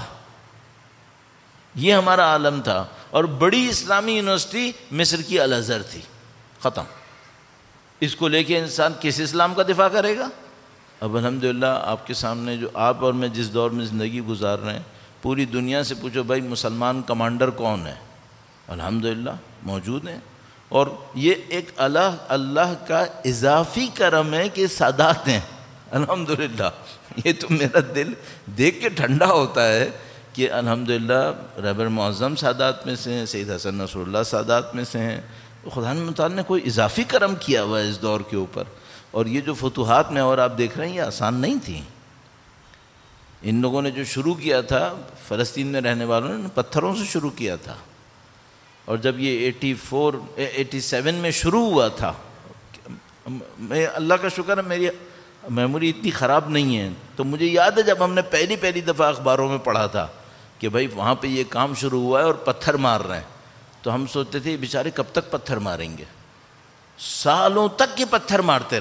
[SPEAKER 1] یہ ہمارا عالم تھا. اور بڑی اسلامی یونیورسٹی مصر کی الازہر تھی. ختم. اس کو لے کے انسان کس اسلام کا دفاع کرے گا؟ اب الحمدللہ آپ کے سامنے جو آپ اور میں جس دور میں زندگی گزار رہے ہیں، پوری دنیا سے پوچھو بھائی مسلمان کمانڈر کون ہے، الحمدللہ موجود ہیں. اور یہ ایک اللہ کا اضافی کرم ہے کہ سادات ہیں. الحمدللہ یہ تو میرا دل دیکھ کے ٹھنڈا ہوتا ہے کہ الحمدللہ رہبر معظم سادات میں سے ہیں، سید حسن نصر اللہ سادات میں سے ہیں. خدا متعال نے کوئی اضافی کرم کیا ہوا ہے اس دور کے اوپر. اور یہ جو فتوحات میں اور آپ دیکھ رہے ہیں یہ آسان نہیں تھیں. ان لوگوں نے جو شروع کیا تھا، فلسطین میں رہنے والوں نے پتھروں سے شروع کیا تھا. اور جب یہ 87 میں شروع ہوا تھا، میں اللہ کا شکر ہے میری میموری اتنی خراب نہیں ہے، تو مجھے یاد ہے جب ہم نے پہلی دفعہ اخباروں میں پڑھا تھا کہ بھائی وہاں پہ یہ کام شروع ہوا ہے اور پتھر مار رہے ہیں، تو ہم سوچتے تھے بیچارے کب تک پتھر ماریں گے. سالوں تک یہ پتھر مارتے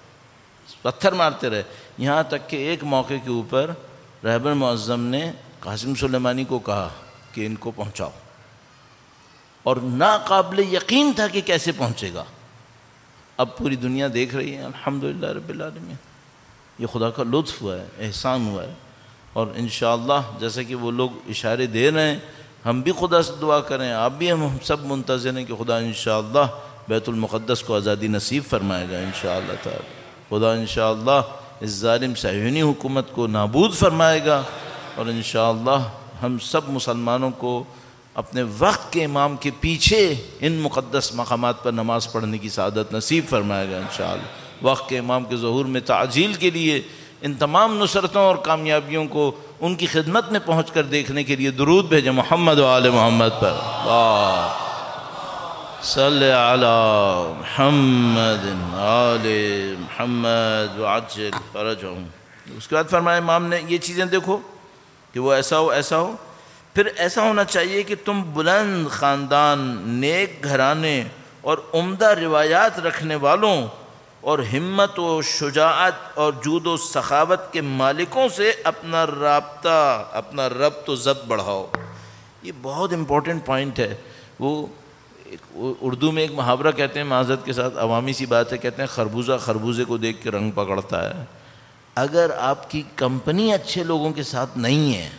[SPEAKER 1] رہے، یہاں تک کہ ایک موقع کے اوپر رہبر معظم نے قاسم سلیمانی کو کہا کہ ان کو پہنچاؤ، اور ناقابل یقین تھا کہ کیسے پہنچے گا. اب پوری دنیا دیکھ رہی ہے الحمدللہ رب العالمین. یہ خدا کا لطف ہوا ہے، احسان ہوا ہے. اور انشاءاللہ جیسا کہ وہ لوگ اشارے دے رہے ہیں، ہم بھی خدا سے دعا کریں، آپ بھی ہم سب منتظر ہیں کہ خدا انشاءاللہ بیت المقدس کو آزادی نصیب فرمائے گا انشاءاللہ تعالی. خدا انشاءاللہ اس ظالم صہیونی حکومت کو نابود فرمائے گا، اور انشاءاللہ ہم سب مسلمانوں کو اپنے وقت کے امام کے پیچھے ان مقدس مقامات پر نماز پڑھنے کی سعادت نصیب فرمائے گا انشاءاللہ. وقت کے امام کے ظہور میں تعجیل کے لیے ان تمام نصرتوں اور کامیابیوں کو ان کی خدمت میں پہنچ کر دیکھنے کے لیے درود بھیجیں محمد و آل محمد پر. صلی علی محمد آل محمد وعجل فرجهم۔ اس کے بعد فرمایا امام نے یہ چیزیں دیکھو کہ وہ ایسا ہو ایسا ہو، پھر ایسا ہونا چاہیے کہ تم بلند خاندان، نیک گھرانے اور عمدہ روایات رکھنے والوں اور ہمت و شجاعت اور جود و سخاوت کے مالکوں سے اپنا رابطہ، اپنا ربط و ضبط بڑھاؤ۔ یہ بہت امپورٹنٹ پوائنٹ ہے۔ وہ اردو میں ایک محاورہ کہتے ہیں، معذرت کے ساتھ عوامی سی بات ہے، کہتے ہیں خربوزہ خربوزے کو دیکھ کے رنگ پکڑتا ہے۔ اگر آپ کی کمپنی اچھے لوگوں کے ساتھ نہیں ہے،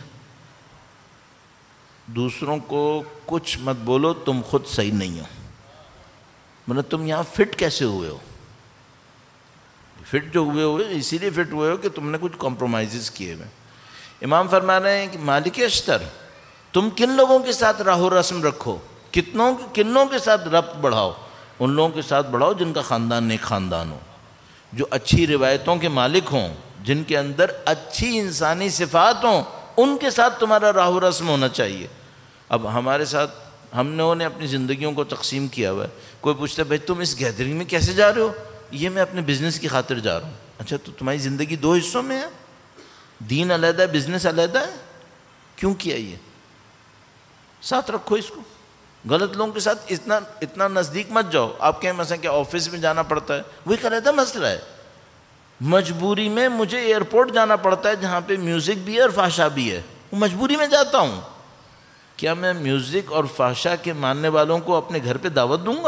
[SPEAKER 1] دوسروں کو کچھ مت بولو، تم خود صحیح نہیں ہو۔ مطلب تم یہاں فٹ کیسے ہوئے ہو؟ فٹ جو ہوئے اسی لیے فٹ ہوئے ہو کہ تم نے کچھ کمپرومائزز کیے ہوئے۔ امام فرما رہے ہیں کہ مالک اشتر، تم کن لوگوں کے ساتھ راہ و رسم رکھو، کن لوگوں کے ساتھ ربط بڑھاؤ؟ ان لوگوں کے ساتھ بڑھاؤ جن کا خاندان نیک خاندان ہو، جو اچھی روایتوں کے مالک ہوں، جن کے اندر اچھی انسانی صفات ہوں، ان کے ساتھ تمہارا راہ و رسم ہونا چاہیے۔ اب ہمارے ساتھ ہم نے اپنی زندگیوں کو تقسیم کیا ہوا ہے۔ کوئی پوچھتا ہے بھائی تم اس گیدرنگ میں کیسے جا رہے ہو؟ یہ میں اپنے بزنس کی خاطر جا رہا ہوں۔ اچھا تو تمہاری زندگی دو حصوں میں ہے، دین علیحدہ ہے، بزنس علیحدہ ہے، کیوں کیا؟ یہ ساتھ رکھو اس کو۔ غلط لوگوں کے ساتھ اتنا نزدیک مت جاؤ۔ آپ کہیں مثلا کہ آفس میں جانا پڑتا ہے، وہ ایک علیحدہ مسئلہ ہے۔ مجبوری میں مجھے ایئرپورٹ جانا پڑتا ہے جہاں پہ میوزک بھی ہے اور فحشا بھی ہے، وہ مجبوری میں جاتا ہوں۔ کیا میں میوزک اور فحشا کے ماننے والوں کو اپنے گھر پہ دعوت دوں گا؟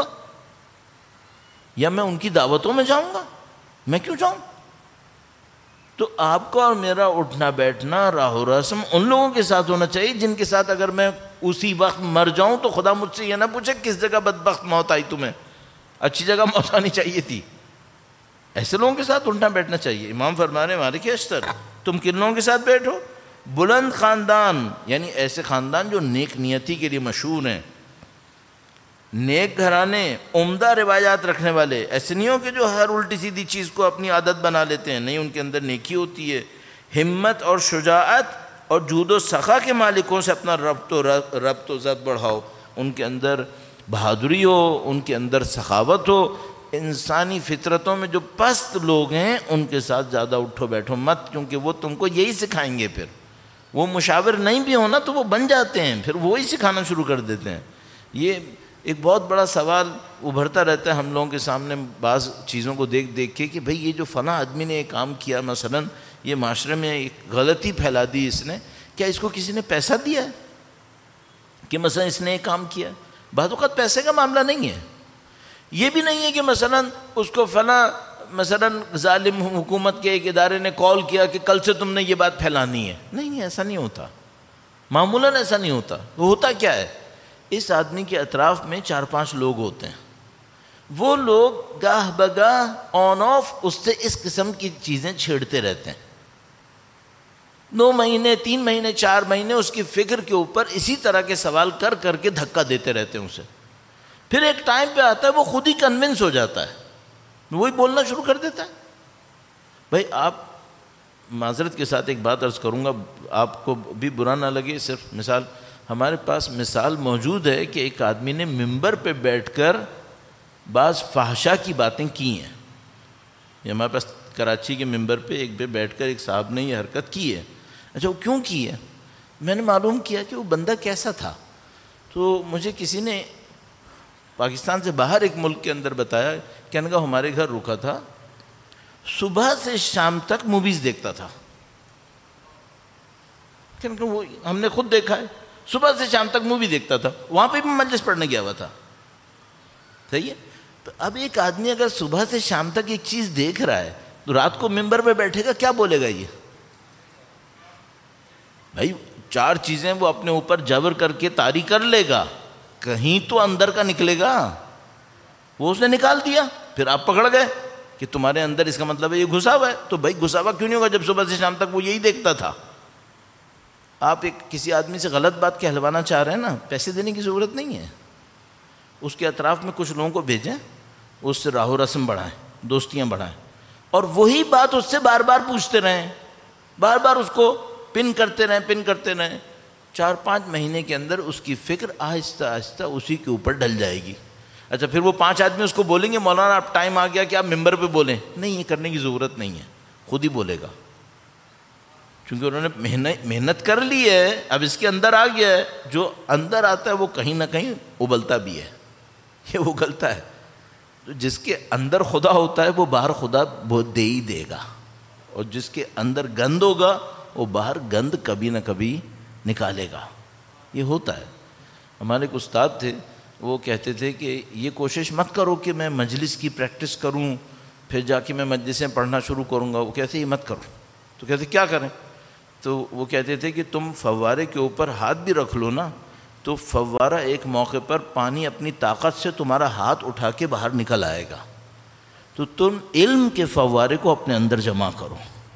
[SPEAKER 1] یا میں ان کی دعوتوں میں جاؤں گا؟ میں کیوں جاؤں؟ تو آپ کا اور میرا اٹھنا بیٹھنا، راہ و رسم ان لوگوں کے ساتھ ہونا چاہیے جن کے ساتھ اگر میں اسی وقت مر جاؤں تو خدا مجھ سے یہ نہ پوچھے کس جگہ بدبخت موت آئی تمہیں، اچھی جگہ موت آنی چاہیے تھی۔ ایسے لوگوں کے ساتھ اٹھنا بیٹھنا چاہیے۔ امام فرما رہے ہیں مالک اشتر، تم کن لوگوں کے ساتھ بیٹھو؟ بلند خاندان، یعنی ایسے خاندان جو نیک نیتی کے لیے مشہور ہیں، نیک گھرانے، عمدہ روایات رکھنے والے۔ ایسے نہیں ہو کہ جو ہر الٹی سیدھی چیز کو اپنی عادت بنا لیتے ہیں، نہیں، ان کے اندر نیکی ہوتی ہے۔ ہمت اور شجاعت اور جود و سخا کے مالکوں سے اپنا ربط و ضبط بڑھاؤ۔ ان کے اندر بہادری ہو، ان کے اندر سخاوت ہو۔ انسانی فطرتوں میں جو پست لوگ ہیں ان کے ساتھ زیادہ اٹھو بیٹھو مت، کیونکہ وہ تم کو یہی سکھائیں گے۔ پھر وہ مشاور نہیں بھی ہونا تو وہ بن جاتے ہیں، پھر وہی سکھانا شروع کر دیتے ہیں۔ یہ ایک بہت بڑا سوال ابھرتا رہتا ہے ہم لوگوں کے سامنے بعض چیزوں کو دیکھ دیکھ کے کہ بھئی یہ جو فلاں آدمی نے ایک کام کیا، مثلا یہ معاشرے میں ایک غلطی پھیلا دی اس نے، کیا اس کو کسی نے پیسہ دیا ہے کہ مثلا اس نے ایک کام کیا؟ بعض اوقات پیسے کا معاملہ نہیں ہے۔ یہ بھی نہیں ہے کہ مثلا اس کو فلاں مثلا ظالم حکومت کے ایک ادارے نے کال کیا کہ کل سے تم نے یہ بات پھیلانی ہے۔ نہیں، ایسا نہیں ہوتا، معمولاً ایسا نہیں ہوتا۔ وہ ہوتا کیا ہے، اس آدمی کے اطراف میں 4-5 لوگ ہوتے ہیں، وہ لوگ گاہ بگاہ آن آف اس سے اس قسم کی چیزیں چھیڑتے رہتے ہیں۔ 2 مہینے 3 مہینے 4 مہینے اس کی فکر کے اوپر اسی طرح کے سوال کر کر کے دھکا دیتے رہتے ہیں اسے۔ پھر ایک ٹائم پہ آتا ہے وہ خود ہی کنونس ہو جاتا ہے، وہی بولنا شروع کر دیتا ہے۔ بھائی آپ، معذرت کے ساتھ ایک بات عرض کروں گا، آپ کو بھی برا نہ لگے، صرف مثال، ہمارے پاس مثال موجود ہے کہ ایک آدمی نے ممبر پہ بیٹھ کر بعض فحشا کی باتیں کی ہیں۔ یہ ہمارے پاس کراچی کے ممبر پہ ایک پہ بیٹھ کر ایک صاحب نے یہ حرکت کی ہے۔ اچھا وہ کیوں کی ہے؟ میں نے معلوم کیا کہ وہ بندہ کیسا تھا، تو مجھے کسی نے پاکستان سے باہر ایک ملک کے اندر بتایا، کہنے کا ہمارے گھر رکا تھا، صبح سے شام تک موویز دیکھتا تھا۔ کہنے کا وہ ہم نے خود دیکھا ہے، صبح سے شام تک مووی دیکھتا تھا، وہاں پہ بھی مجلس پڑھنے گیا ہوا تھا۔ صحیح ہے؟ تو اب ایک آدمی اگر صبح سے شام تک ایک چیز دیکھ رہا ہے تو رات کو ممبر پہ بیٹھے گا، کیا بولے گا؟ یہ بھائی 4 چیزیں وہ اپنے اوپر جبر کر کے طاری کر لے گا، کہیں تو اندر کا نکلے گا۔ وہ اس نے نکال دیا، پھر آپ پکڑ گئے کہ تمہارے اندر اس کا مطلب ہے یہ گھسا ہوا ہے۔ تو بھائی گھسا ہوا کیوں نہیں ہوگا جب صبح سے شام تک وہ یہی دیکھتا تھا؟ آپ ایک کسی آدمی سے غلط بات کہلوانا چاہ رہے ہیں نا، پیسے دینے کی ضرورت نہیں ہے، اس کے اطراف میں کچھ لوگوں کو بھیجیں، اس سے راہ و رسم بڑھائیں، دوستیاں بڑھائیں، اور وہی بات اس سے بار بار پوچھتے رہیں، بار بار اس کو پن کرتے رہیں۔ 4-5 مہینے کے اندر اس کی فکر آہستہ آہستہ اسی کے اوپر ڈل جائے گی۔ اچھا پھر وہ 5 آدمی اس کو بولیں گے مولانا اب ٹائم آ گیا کہ آپ ممبر پہ بولیں؟ نہیں، یہ کرنے کی ضرورت نہیں ہے، خود ہی بولے گا، کیونکہ انہوں نے محنت کر لی ہے، اب اس کے اندر آ گیا ہے. جو اندر آتا ہے وہ کہیں نہ کہیں ابلتا بھی ہے، یہ اگلتا ہے. تو جس کے اندر خدا ہوتا ہے وہ باہر خدا بہت دے ہی دے گا، اور جس کے اندر گند ہوگا وہ باہر گند کبھی نہ کبھی نکالے گا. یہ ہوتا ہے. ہمارے ایک استاد تھے، وہ کہتے تھے کہ یہ کوشش مت کرو کہ میں مجلس کی پریکٹس کروں پھر جا کے میں مجلسیں پڑھنا شروع کروں گا. وہ کہتے یہ مت کرو. تو کہتے کیا کریں؟ تو وہ کہتے تھے کہ تم فوارے کے اوپر ہاتھ بھی رکھ لو نا، تو فوارہ ایک موقع پر پانی اپنی طاقت سے تمہارا ہاتھ اٹھا کے باہر نکل آئے گا. تو تم علم کے فوارے کو اپنے اندر جمع کرو،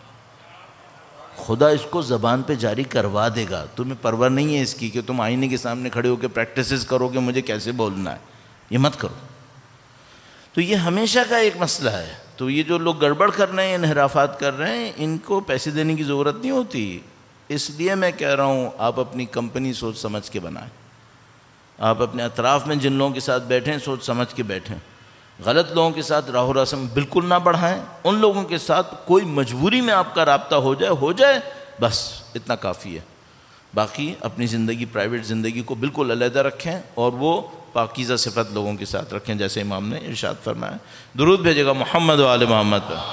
[SPEAKER 1] خدا اس کو زبان پہ جاری کروا دے گا. تمہیں پرواہ نہیں ہے اس کی کہ تم آئینے کے سامنے کھڑے ہو کے پریکٹسز کرو کہ مجھے کیسے بولنا ہے، یہ مت کرو. تو یہ ہمیشہ کا ایک مسئلہ ہے. تو یہ جو لوگ گڑبڑ کر رہے ہیں، انحرافات کر رہے ہیں، ان کو پیسے دینے کی ضرورت نہیں ہوتی. اس لیے میں کہہ رہا ہوں آپ اپنی کمپنی سوچ سمجھ کے بنائیں. آپ اپنے اطراف میں جن لوگوں کے ساتھ بیٹھیں سوچ سمجھ کے بیٹھیں. غلط لوگوں کے ساتھ راہ و رسم بالکل نہ بڑھائیں. ان لوگوں کے ساتھ کوئی مجبوری میں آپ کا رابطہ ہو جائے بس اتنا کافی ہے. باقی اپنی زندگی، پرائیویٹ زندگی کو بالکل علیحدہ رکھیں اور وہ پاکیزہ صفت لوگوں کے ساتھ رکھیں جیسے امام نے ارشاد فرمایا. درود بھیجے گا محمد و آل محمد پر.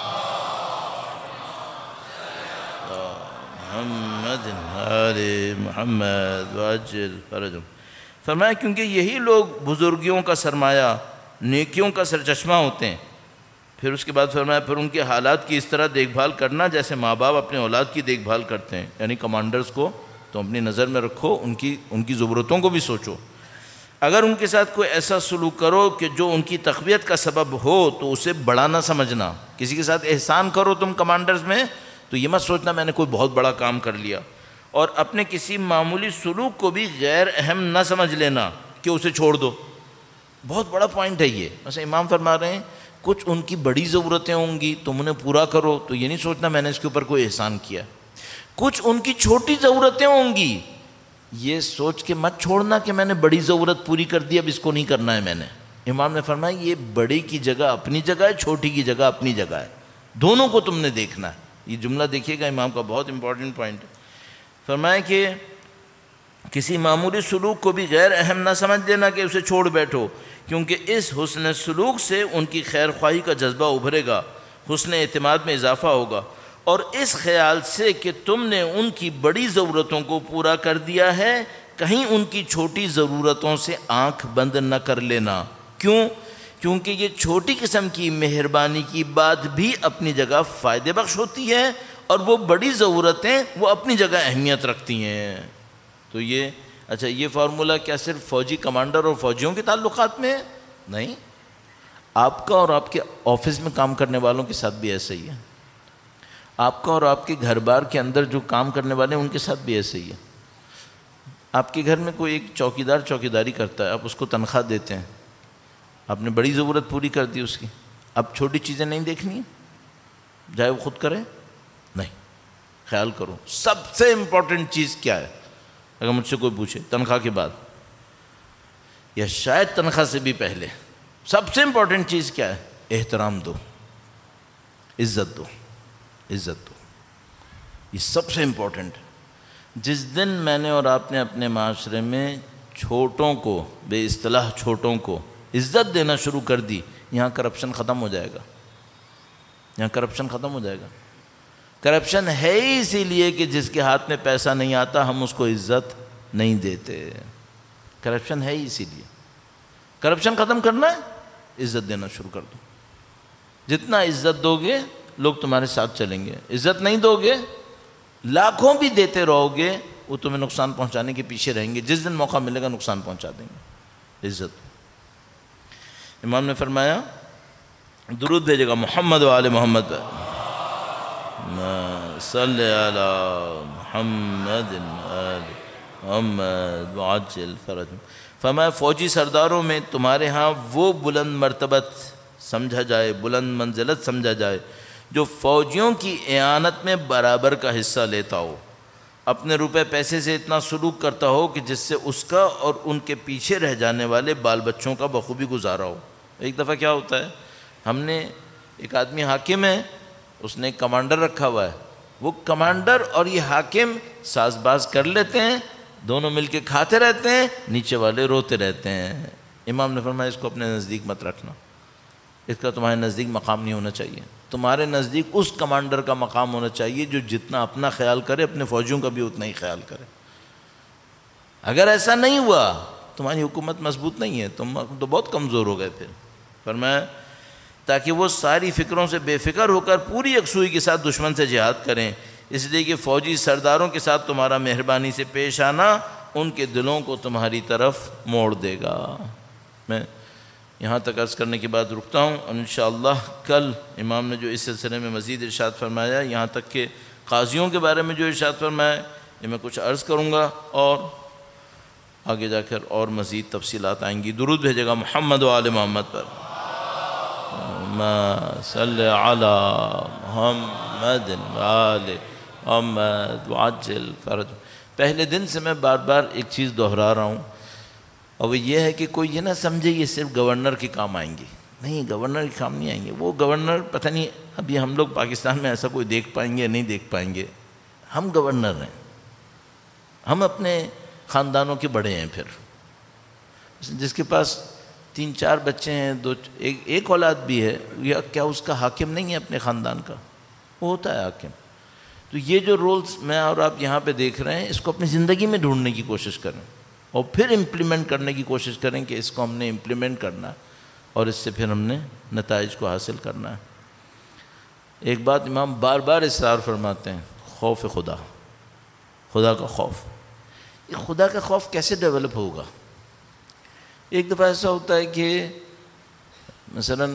[SPEAKER 1] محمد آل محمد واجل فرجهم. فرمایا کیونکہ یہی لوگ بزرگیوں کا سرمایہ، نیکیوں کا سرچشمہ ہوتے ہیں. پھر اس کے بعد فرمایا پھر ان کے حالات کی اس طرح دیکھ بھال کرنا جیسے ماں باپ اپنے اولاد کی دیکھ بھال کرتے ہیں. یعنی کمانڈرز کو تو اپنی نظر میں رکھو، ان کی ضرورتوں کو بھی سوچو. اگر ان کے ساتھ کوئی ایسا سلوک کرو کہ جو ان کی تقویت کا سبب ہو تو اسے بڑا نہ سمجھنا. کسی کے ساتھ احسان کرو تم کمانڈرز میں تو یہ مت سوچنا میں نے کوئی بہت بڑا کام کر لیا. اور اپنے کسی معمولی سلوک کو بھی غیر اہم نہ سمجھ لینا کہ اسے چھوڑ دو. بہت بڑا پوائنٹ ہے یہ. مثلا امام فرما رہے ہیں کچھ ان کی بڑی ضرورتیں ہوں گی تم انہیں پورا کرو تو یہ نہیں سوچنا میں نے اس کے اوپر کوئی احسان کیا. کچھ ان کی چھوٹی ضرورتیں ہوں گی، یہ سوچ کے مت چھوڑنا کہ میں نے بڑی ضرورت پوری کر دی اب اس کو نہیں کرنا ہے میں نے. امام نے فرمایا یہ بڑی کی جگہ اپنی جگہ ہے، چھوٹی کی جگہ اپنی جگہ ہے، دونوں کو تم نے دیکھنا ہے. یہ جملہ دیکھیے گا امام کا بہت امپورٹنٹ پوائنٹ ہے. فرمایا کہ کسی معمولی سلوک کو بھی غیر اہم نہ سمجھ لینا کہ اسے چھوڑ بیٹھو، کیونکہ اس حسن سلوک سے ان کی خیر خواہی کا جذبہ ابھرے گا، حسن اعتماد میں اضافہ ہوگا، اور اس خیال سے کہ تم نے ان کی بڑی ضرورتوں کو پورا کر دیا ہے کہیں ان کی چھوٹی ضرورتوں سے آنکھ بند نہ کر لینا. کیوں؟ کیونکہ یہ چھوٹی قسم کی مہربانی کی بات بھی اپنی جگہ فائدے بخش ہوتی ہے اور وہ بڑی ضرورتیں وہ اپنی جگہ اہمیت رکھتی ہیں. تو یہ اچھا یہ فارمولہ کیا صرف فوجی کمانڈر اور فوجیوں کے تعلقات میں ہے؟ نہیں، آپ کا اور آپ کے آفس میں کام کرنے والوں کے ساتھ بھی ایسا ہی ہے. آپ کا اور آپ کے گھر بار کے اندر جو کام کرنے والے ہیں ان کے ساتھ بھی ایسے ہی ہے. آپ کے گھر میں کوئی ایک چوکیدار چوکیداری کرتا ہے، آپ اس کو تنخواہ دیتے ہیں، آپ نے بڑی ضرورت پوری کر دی اس کی، اب چھوٹی چیزیں نہیں دیکھنی ہیں، چاہے وہ خود کرے. نہیں، خیال کرو سب سے امپورٹنٹ چیز کیا ہے. اگر مجھ سے کوئی پوچھے تنخواہ کے بعد یا شاید تنخواہ سے بھی پہلے سب سے امپورٹنٹ چیز کیا ہے؟ احترام دو، عزت دو، عزت دو. یہ سب سے امپورٹنٹ. جس دن میں نے اور آپ نے اپنے معاشرے میں چھوٹوں کو، بے اصطلاح چھوٹوں کو عزت دینا شروع کر دی، یہاں کرپشن ختم ہو جائے گا. یہاں کرپشن ختم ہو جائے گا. کرپشن ہے ہی اسی لیے کہ جس کے ہاتھ میں پیسہ نہیں آتا ہم اس کو عزت نہیں دیتے. کرپشن ہے ہی اسی لیے. کرپشن ختم کرنا ہے، عزت دینا شروع کر دو. جتنا عزت دو گے لوگ تمہارے ساتھ چلیں گے. عزت نہیں دو گے، لاکھوں بھی دیتے رہو گے، وہ تمہیں نقصان پہنچانے کے پیچھے رہیں گے. جس دن موقع ملے گا نقصان پہنچا دیں گے. عزت. امام نے فرمایا درود بھیجے گا محمد و آل محمد پر. صلی علی محمد آل محمد وعجل فرجهم. فرمایا فوجی سرداروں میں تمہارے ہاں وہ بلند مرتبت سمجھا جائے، بلند منزلت سمجھا جائے جو فوجیوں کی اعانت میں برابر کا حصہ لیتا ہو. اپنے روپے پیسے سے اتنا سلوک کرتا ہو کہ جس سے اس کا اور ان کے پیچھے رہ جانے والے بال بچوں کا بخوبی گزارا ہو۔ ایک دفعہ کیا ہوتا ہے، ہم نے ایک آدمی حاکم ہے، اس نے ایک کمانڈر رکھا ہوا ہے، وہ کمانڈر اور یہ حاکم ساز باز کر لیتے ہیں، دونوں مل کے کھاتے رہتے ہیں، نیچے والے روتے رہتے ہیں۔ امام نے فرمایا اس کو اپنے نزدیک مت رکھنا، اس کا تمہارے نزدیک مقام نہیں ہونا چاہیے، تمہارے نزدیک اس کمانڈر کا مقام ہونا چاہیے جو جتنا اپنا خیال کرے اپنے فوجیوں کا بھی اتنا ہی خیال کرے۔ اگر ایسا نہیں ہوا تمہاری حکومت مضبوط نہیں ہے، تم تو بہت کمزور ہو گئے۔ پھر فرمایا تاکہ وہ ساری فکروں سے بے فکر ہو کر پوری یکسوئی کے ساتھ دشمن سے جہاد کریں، اس لیے کہ فوجی سرداروں کے ساتھ تمہارا مہربانی سے پیش آنا ان کے دلوں کو تمہاری طرف موڑ دے گا۔ میں یہاں تک عرض کرنے کے بعد رکتا ہوں، اور انشاءاللہ کل امام نے جو اس سلسلے میں مزید ارشاد فرمایا، یہاں تک کہ قاضیوں کے بارے میں جو ارشاد فرمایا یہ میں کچھ عرض کروں گا، اور آگے جا کر اور مزید تفصیلات آئیں گی۔ درود بھیجے گا محمد و آل محمد پر، اللہم صلی علی محمد و آل محمد وعجل فرج۔ پہلے دن سے میں بار بار ایک چیز دہرا رہا ہوں، اور وہ یہ ہے کہ کوئی یہ نہ سمجھے یہ صرف گورنر کے کام آئیں گے، نہیں، گورنر کے کام نہیں آئیں گے۔ وہ گورنر پتہ نہیں ابھی ہم لوگ پاکستان میں ایسا کوئی دیکھ پائیں گے یا نہیں دیکھ پائیں گے۔ ہم گورنر ہیں، ہم اپنے خاندانوں کے بڑے ہیں۔ پھر جس کے پاس 3-4 بچے ہیں، ایک اولاد بھی ہے، یا کیا اس کا حاکم نہیں ہے اپنے خاندان کا؟ وہ ہوتا ہے حاکم۔ تو یہ جو رولز میں اور آپ یہاں پہ دیکھ رہے ہیں، اس کو اپنی زندگی میں ڈھونڈنے کی کوشش کریں، اور پھر امپلیمنٹ کرنے کی کوشش کریں کہ اس کو ہم نے امپلیمنٹ کرنا ہے، اور اس سے پھر ہم نے نتائج کو حاصل کرنا ہے۔ ایک بات امام بار بار اصرار فرماتے ہیں، خوف خدا، خدا کا خوف۔ یہ خدا کا خوف کیسے ڈیولپ ہوگا؟ ایک دفعہ ایسا ہوتا ہے کہ مثلاً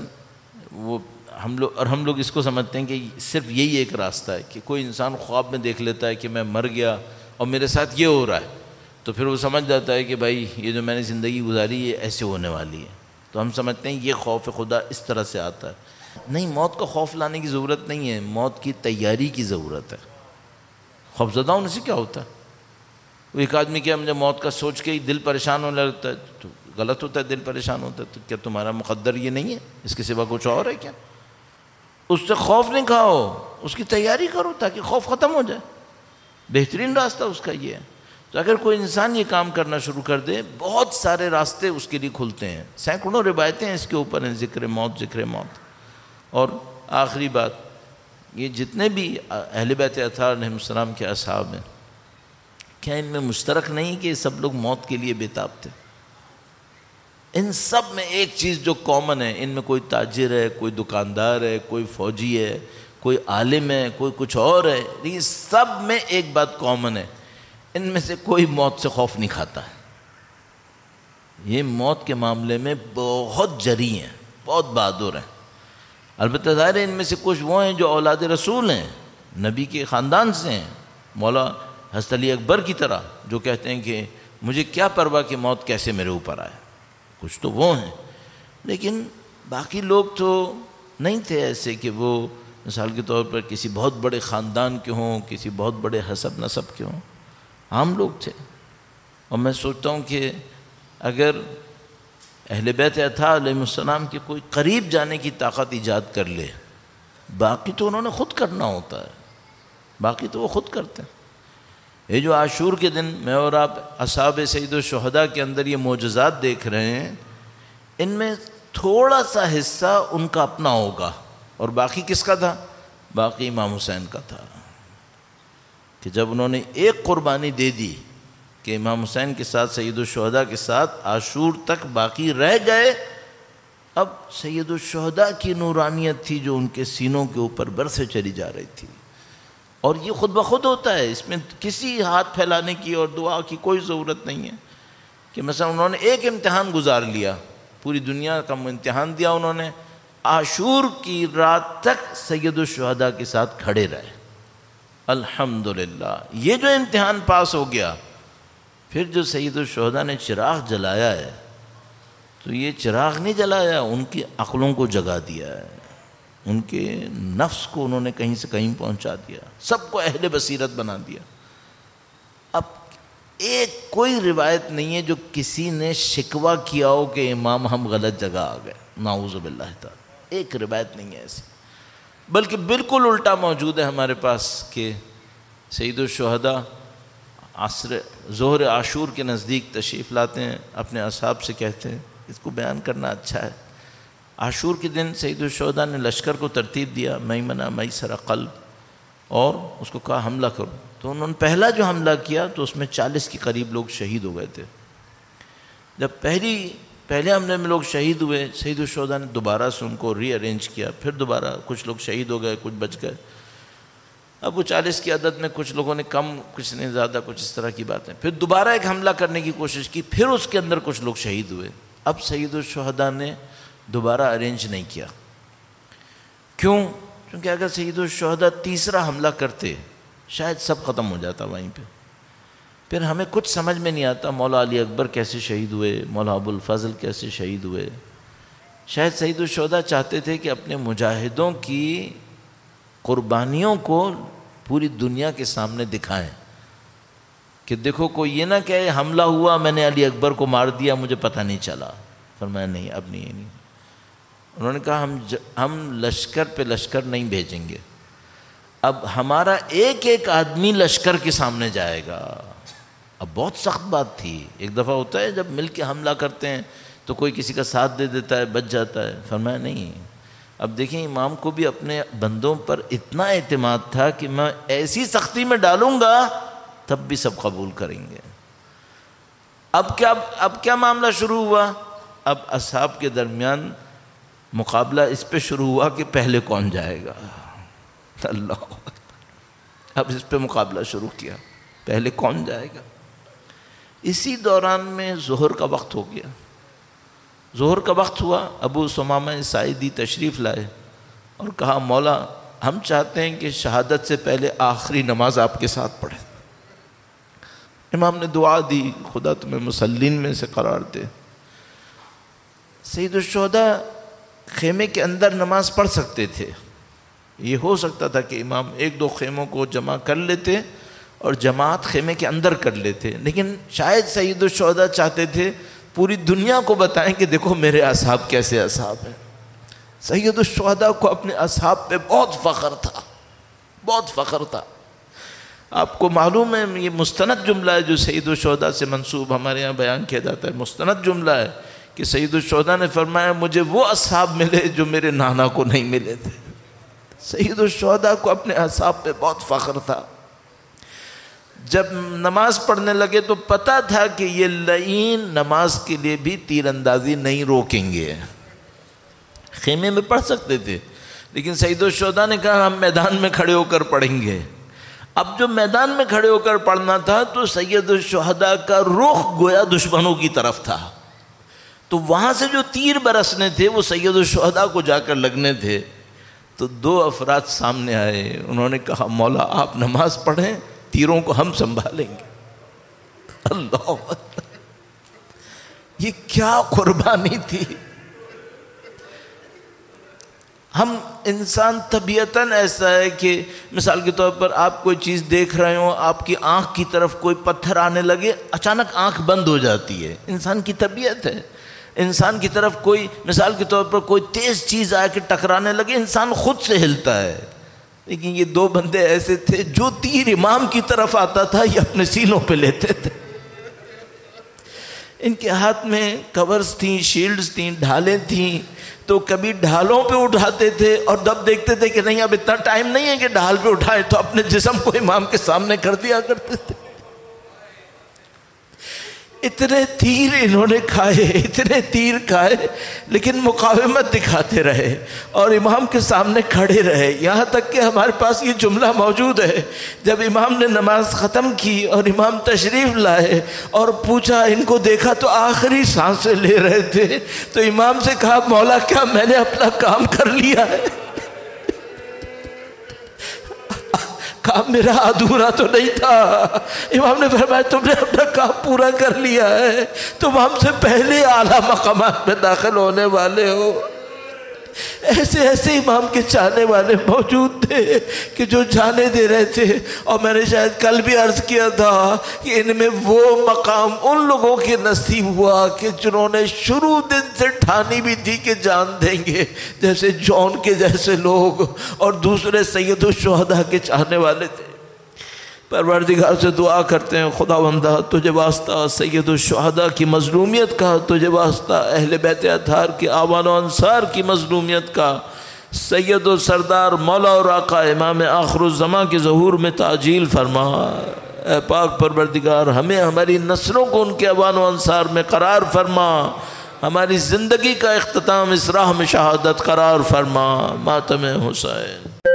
[SPEAKER 1] ہم لوگ اس کو سمجھتے ہیں کہ صرف یہی ایک راستہ ہے کہ کوئی انسان خواب میں دیکھ لیتا ہے کہ میں مر گیا اور میرے ساتھ یہ ہو رہا ہے، تو پھر وہ سمجھ جاتا ہے کہ بھائی یہ جو میں نے زندگی گزاری یہ ایسے ہونے والی ہے، تو ہم سمجھتے ہیں یہ خوف خدا اس طرح سے آتا ہے۔ نہیں، موت کا خوف لانے کی ضرورت نہیں ہے، موت کی تیاری کی ضرورت ہے۔ خوفزدہ ہونے سے کیا ہوتا ہے؟ وہ ایک آدمی کیا مجھے موت کا سوچ کے ہی دل پریشان ہونے لگتا ہے، تو غلط ہوتا ہے، دل پریشان ہوتا ہے۔ تو کیا تمہارا مقدر یہ نہیں ہے؟ اس کے سوا کچھ اور ہے کیا؟ اس سے خوف نہیں کھاؤ، اس کی تیاری کرو تاکہ خوف ختم ہو جائے۔ بہترین راستہ اس کا یہ ہے۔ تو اگر کوئی انسان یہ کام کرنا شروع کر دے، بہت سارے راستے اس کے لیے کھلتے ہیں۔ سینکڑوں روایتیں اس کے اوپر ہیں، ذکر موت۔ اور آخری بات، یہ جتنے بھی اہل بیت اطہار علیہ السلام کے اصحاب ہیں، کیا ان میں مشترک نہیں کہ سب لوگ موت کے لیے بےتاب تھے؟ ان سب میں ایک چیز جو کامن ہے، ان میں کوئی تاجر ہے، کوئی دکاندار ہے، کوئی فوجی ہے، کوئی عالم ہے، کوئی کچھ اور ہے، لیکن سب میں ایک بات کامن ہے، ان میں سے کوئی موت سے خوف نہیں کھاتا ہے۔ یہ موت کے معاملے میں بہت جری ہیں، بہت بہادر ہیں۔ البتہ ظاہر ہے ان میں سے کچھ وہ ہیں جو اولاد رسول ہیں، نبی کے خاندان سے ہیں، مولا حضرت علی اکبر کی طرح، جو کہتے ہیں کہ مجھے کیا پرواہ کہ موت کیسے میرے اوپر آئے۔ کچھ تو وہ ہیں، لیکن باقی لوگ تو نہیں تھے ایسے کہ وہ مثال کے طور پر کسی بہت بڑے خاندان کے ہوں، کسی بہت بڑے حسب نسب کے ہوں، عام لوگ تھے۔ اور میں سوچتا ہوں کہ اگر اہل بیت اطہار علیہ السلام کے کوئی قریب جانے کی طاقت ایجاد کر لے، باقی تو انہوں نے خود کرنا ہوتا ہے، باقی تو وہ خود کرتے ہیں۔ یہ جو عاشور کے دن میں اور آپ اصحاب سید الشہداء کے اندر یہ معجزات دیکھ رہے ہیں، ان میں تھوڑا سا حصہ ان کا اپنا ہوگا، اور باقی کس کا تھا؟ باقی امام حسین کا تھا، کہ جب انہوں نے ایک قربانی دے دی کہ امام حسین کے ساتھ سید الشہداء کے ساتھ عاشور تک باقی رہ گئے، اب سید الشہداء کی نورانیت تھی جو ان کے سینوں کے اوپر برسے چلی جا رہی تھی۔ اور یہ خود بخود ہوتا ہے، اس میں کسی ہاتھ پھیلانے کی اور دعا کی کوئی ضرورت نہیں ہے۔ کہ مثلا انہوں نے ایک امتحان گزار لیا، پوری دنیا کا امتحان دیا انہوں نے، عاشور کی رات تک سید الشہداء کے ساتھ کھڑے رہے، الحمدللہ۔ یہ جو امتحان پاس ہو گیا، پھر جو سید الشہداء نے چراغ جلایا ہے، تو یہ چراغ نہیں جلایا، ان کی عقلوں کو جگا دیا ہے، ان کے نفس کو انہوں نے کہیں سے کہیں پہنچا دیا، سب کو اہل بصیرت بنا دیا۔ اب ایک کوئی روایت نہیں ہے جو کسی نے شکوہ کیا ہو کہ امام ہم غلط جگہ آ گئے، نعوذ باللہ تعالی، ایک روایت نہیں ہے ایسی، بلکہ بالکل الٹا موجود ہے ہمارے پاس کہ سید الشہداء عصر ظہر عاشور کے نزدیک تشریف لاتے ہیں، اپنے اصحاب سے کہتے ہیں، اس کو بیان کرنا اچھا ہے، عاشور کے دن سید الشہداء نے لشکر کو ترتیب دیا، میمنہ میسرہ قلب، اور اس کو کہا حملہ کرو، تو انہوں نے پہلا جو حملہ کیا تو اس میں 40 کے قریب لوگ شہید ہو گئے تھے۔ جب پہلے حملے میں لوگ شہید ہوئے، سید الشہداء نے دوبارہ سے ان کو ری ارینج کیا، پھر دوبارہ کچھ لوگ شہید ہو گئے، کچھ بچ گئے، اب وہ 40 کی عدد میں کچھ لوگوں نے کم، کچھ نے زیادہ، کچھ اس طرح کی باتیں، پھر دوبارہ ایک حملہ کرنے کی کوشش کی، پھر اس کے اندر کچھ لوگ شہید ہوئے۔ اب سید الشہداء نے دوبارہ ارینج نہیں کیا، کیوں؟ کیونکہ اگر سید الشہداء تیسرا حملہ کرتے شاید سب ختم ہو جاتا وہیں پہ، پھر ہمیں کچھ سمجھ میں نہیں آتا مولا علی اکبر کیسے شہید ہوئے، مولا ابو الفضل کیسے شہید ہوئے۔ شاید سید الشہداء چاہتے تھے کہ اپنے مجاہدوں کی قربانیوں کو پوری دنیا کے سامنے دکھائیں کہ دیکھو کوئی یہ نہ کہے حملہ ہوا میں نے علی اکبر کو مار دیا مجھے پتہ نہیں چلا۔ فرمایا نہیں، اب نہیں۔ انہوں نے کہا ہم لشکر پہ لشکر نہیں بھیجیں گے، اب ہمارا ایک ایک آدمی لشکر کے سامنے جائے گا۔ اب بہت سخت بات تھی، ایک دفعہ ہوتا ہے جب مل کے حملہ کرتے ہیں تو کوئی کسی کا ساتھ دے دیتا ہے، بچ جاتا ہے۔ فرمایا نہیں، اب دیکھیں امام کو بھی اپنے بندوں پر اتنا اعتماد تھا کہ میں ایسی سختی میں ڈالوں گا تب بھی سب قبول کریں گے۔ اب کیا معاملہ شروع ہوا؟ اب اصحاب کے درمیان مقابلہ اس پہ شروع ہوا کہ پہلے کون جائے گا۔ اللہ اکبر، اب اس پہ مقابلہ شروع کیا، پہلے کون جائے گا۔ اسی دوران میں ظہر کا وقت ہو گیا، ظہر کا وقت ہوا، ابو ثمامہ ساعدی تشریف لائے اور کہا مولا ہم چاہتے ہیں کہ شہادت سے پہلے آخری نماز آپ کے ساتھ پڑھیں۔ امام نے دعا دی، خدا تمہیں مسلین میں سے قرار دے۔ سید الشہداء خیمے کے اندر نماز پڑھ سکتے تھے، یہ ہو سکتا تھا کہ امام ایک دو خیموں کو جمع کر لیتے اور جماعت خیمے کے اندر کر لیتے، لیکن شاید سید الشہداء چاہتے تھے پوری دنیا کو بتائیں کہ دیکھو میرے اصحاب کیسے اصحاب ہیں۔ سید الشہداء کو اپنے اصحاب پہ بہت فخر تھا، بہت فخر تھا۔ آپ کو معلوم ہے یہ مستند جملہ ہے جو سید الشہداء سے منسوب ہمارے یہاں بیان کیا جاتا ہے، مستند جملہ ہے کہ سید الشہداء نے فرمایا مجھے وہ اصحاب ملے جو میرے نانا کو نہیں ملے تھے۔ سید الشہداء کو اپنے اصحاب پہ بہت فخر تھا۔ جب نماز پڑھنے لگے تو پتہ تھا کہ یہ لعین نماز کے لیے بھی تیر اندازی نہیں روکیں گے، خیمے میں پڑھ سکتے تھے، لیکن سید الشہداء نے کہا ہم میدان میں کھڑے ہو کر پڑھیں گے۔ اب جو میدان میں کھڑے ہو کر پڑھنا تھا تو سید الشہداء کا رخ گویا دشمنوں کی طرف تھا، تو وہاں سے جو تیر برسنے تھے وہ سید الشہداء کو جا کر لگنے تھے۔ تو دو افراد سامنے آئے، انہوں نے کہا مولا آپ نماز پڑھیں، تیروں کو ہم سنبھالیں گے۔ اللہ اکبر، یہ کیا قربانی تھی۔ ہم انسان طبیعتاً ایسا ہے کہ مثال کے طور پر آپ کوئی چیز دیکھ رہے ہوں، آپ کی آنکھ کی طرف کوئی پتھر آنے لگے، اچانک آنکھ بند ہو جاتی ہے، انسان کی طبیعت ہے۔ انسان کی طرف کوئی مثال کے طور پر کوئی تیز چیز آ کے ٹکرانے لگے، انسان خود سے ہلتا ہے۔ لیکن یہ دو بندے ایسے تھے، جو تیر امام کی طرف آتا تھا یہ اپنے سینوں پہ لیتے تھے۔ ان کے ہاتھ میں کورز تھیں، شیلڈز تھیں، ڈھالیں تھیں، تو کبھی ڈھالوں پہ اٹھاتے تھے اور جب دیکھتے تھے کہ نہیں اب اتنا ٹائم نہیں ہے کہ ڈھال پہ اٹھائے تو اپنے جسم کو امام کے سامنے کر دیا کرتے تھے۔ اتنے تیر انہوں نے کھائے، اتنے تیر کھائے، لیکن مقاومت دکھاتے رہے اور امام کے سامنے کھڑے رہے، یہاں تک کہ ہمارے پاس یہ جملہ موجود ہے جب امام نے نماز ختم کی اور امام تشریف لائے اور پوچھا، ان کو دیکھا تو آخری سانسیں لے رہے تھے، تو امام سے کہا مولا کیا میں نے اپنا کام کر لیا ہے؟ کام میرا ادھورا تو نہیں تھا۔ امام نے فرمایا تم نے اپنا کام پورا کر لیا ہے، تم ہم سے پہلے اعلیٰ مقامات میں داخل ہونے والے ہو۔ ایسے ایسے امام کے چاہنے والے موجود تھے کہ جو جانے دے رہے تھے. اور میں نے شاید کل بھی عرض کیا تھا کہ ان میں وہ مقام ان لوگوں کے نصیب ہوا کہ جنہوں نے شروع دن سے ٹھانی بھی تھی کہ جان دیں گے، جیسے جون کے جیسے لوگ اور دوسرے سید الشہداء کے چاہنے والے تھے. پروردگار سے دعا کرتے ہیں خداوندہ تجھے واسطہ سید الشہداء کی مظلومیت کا، تجھے واسطہ اہل بیت اطہار کی آبان و انصار کی مظلومیت کا، سید و سردار مولا اور آقا امام آخر الزمان کے ظہور میں تعجیل فرما. اے پاک پروردگار ہمیں ہماری نسلوں کو ان کے آبان و انصار میں قرار فرما، ہماری زندگی کا اختتام اس راہ میں شہادت قرار فرما. ماتم حسین.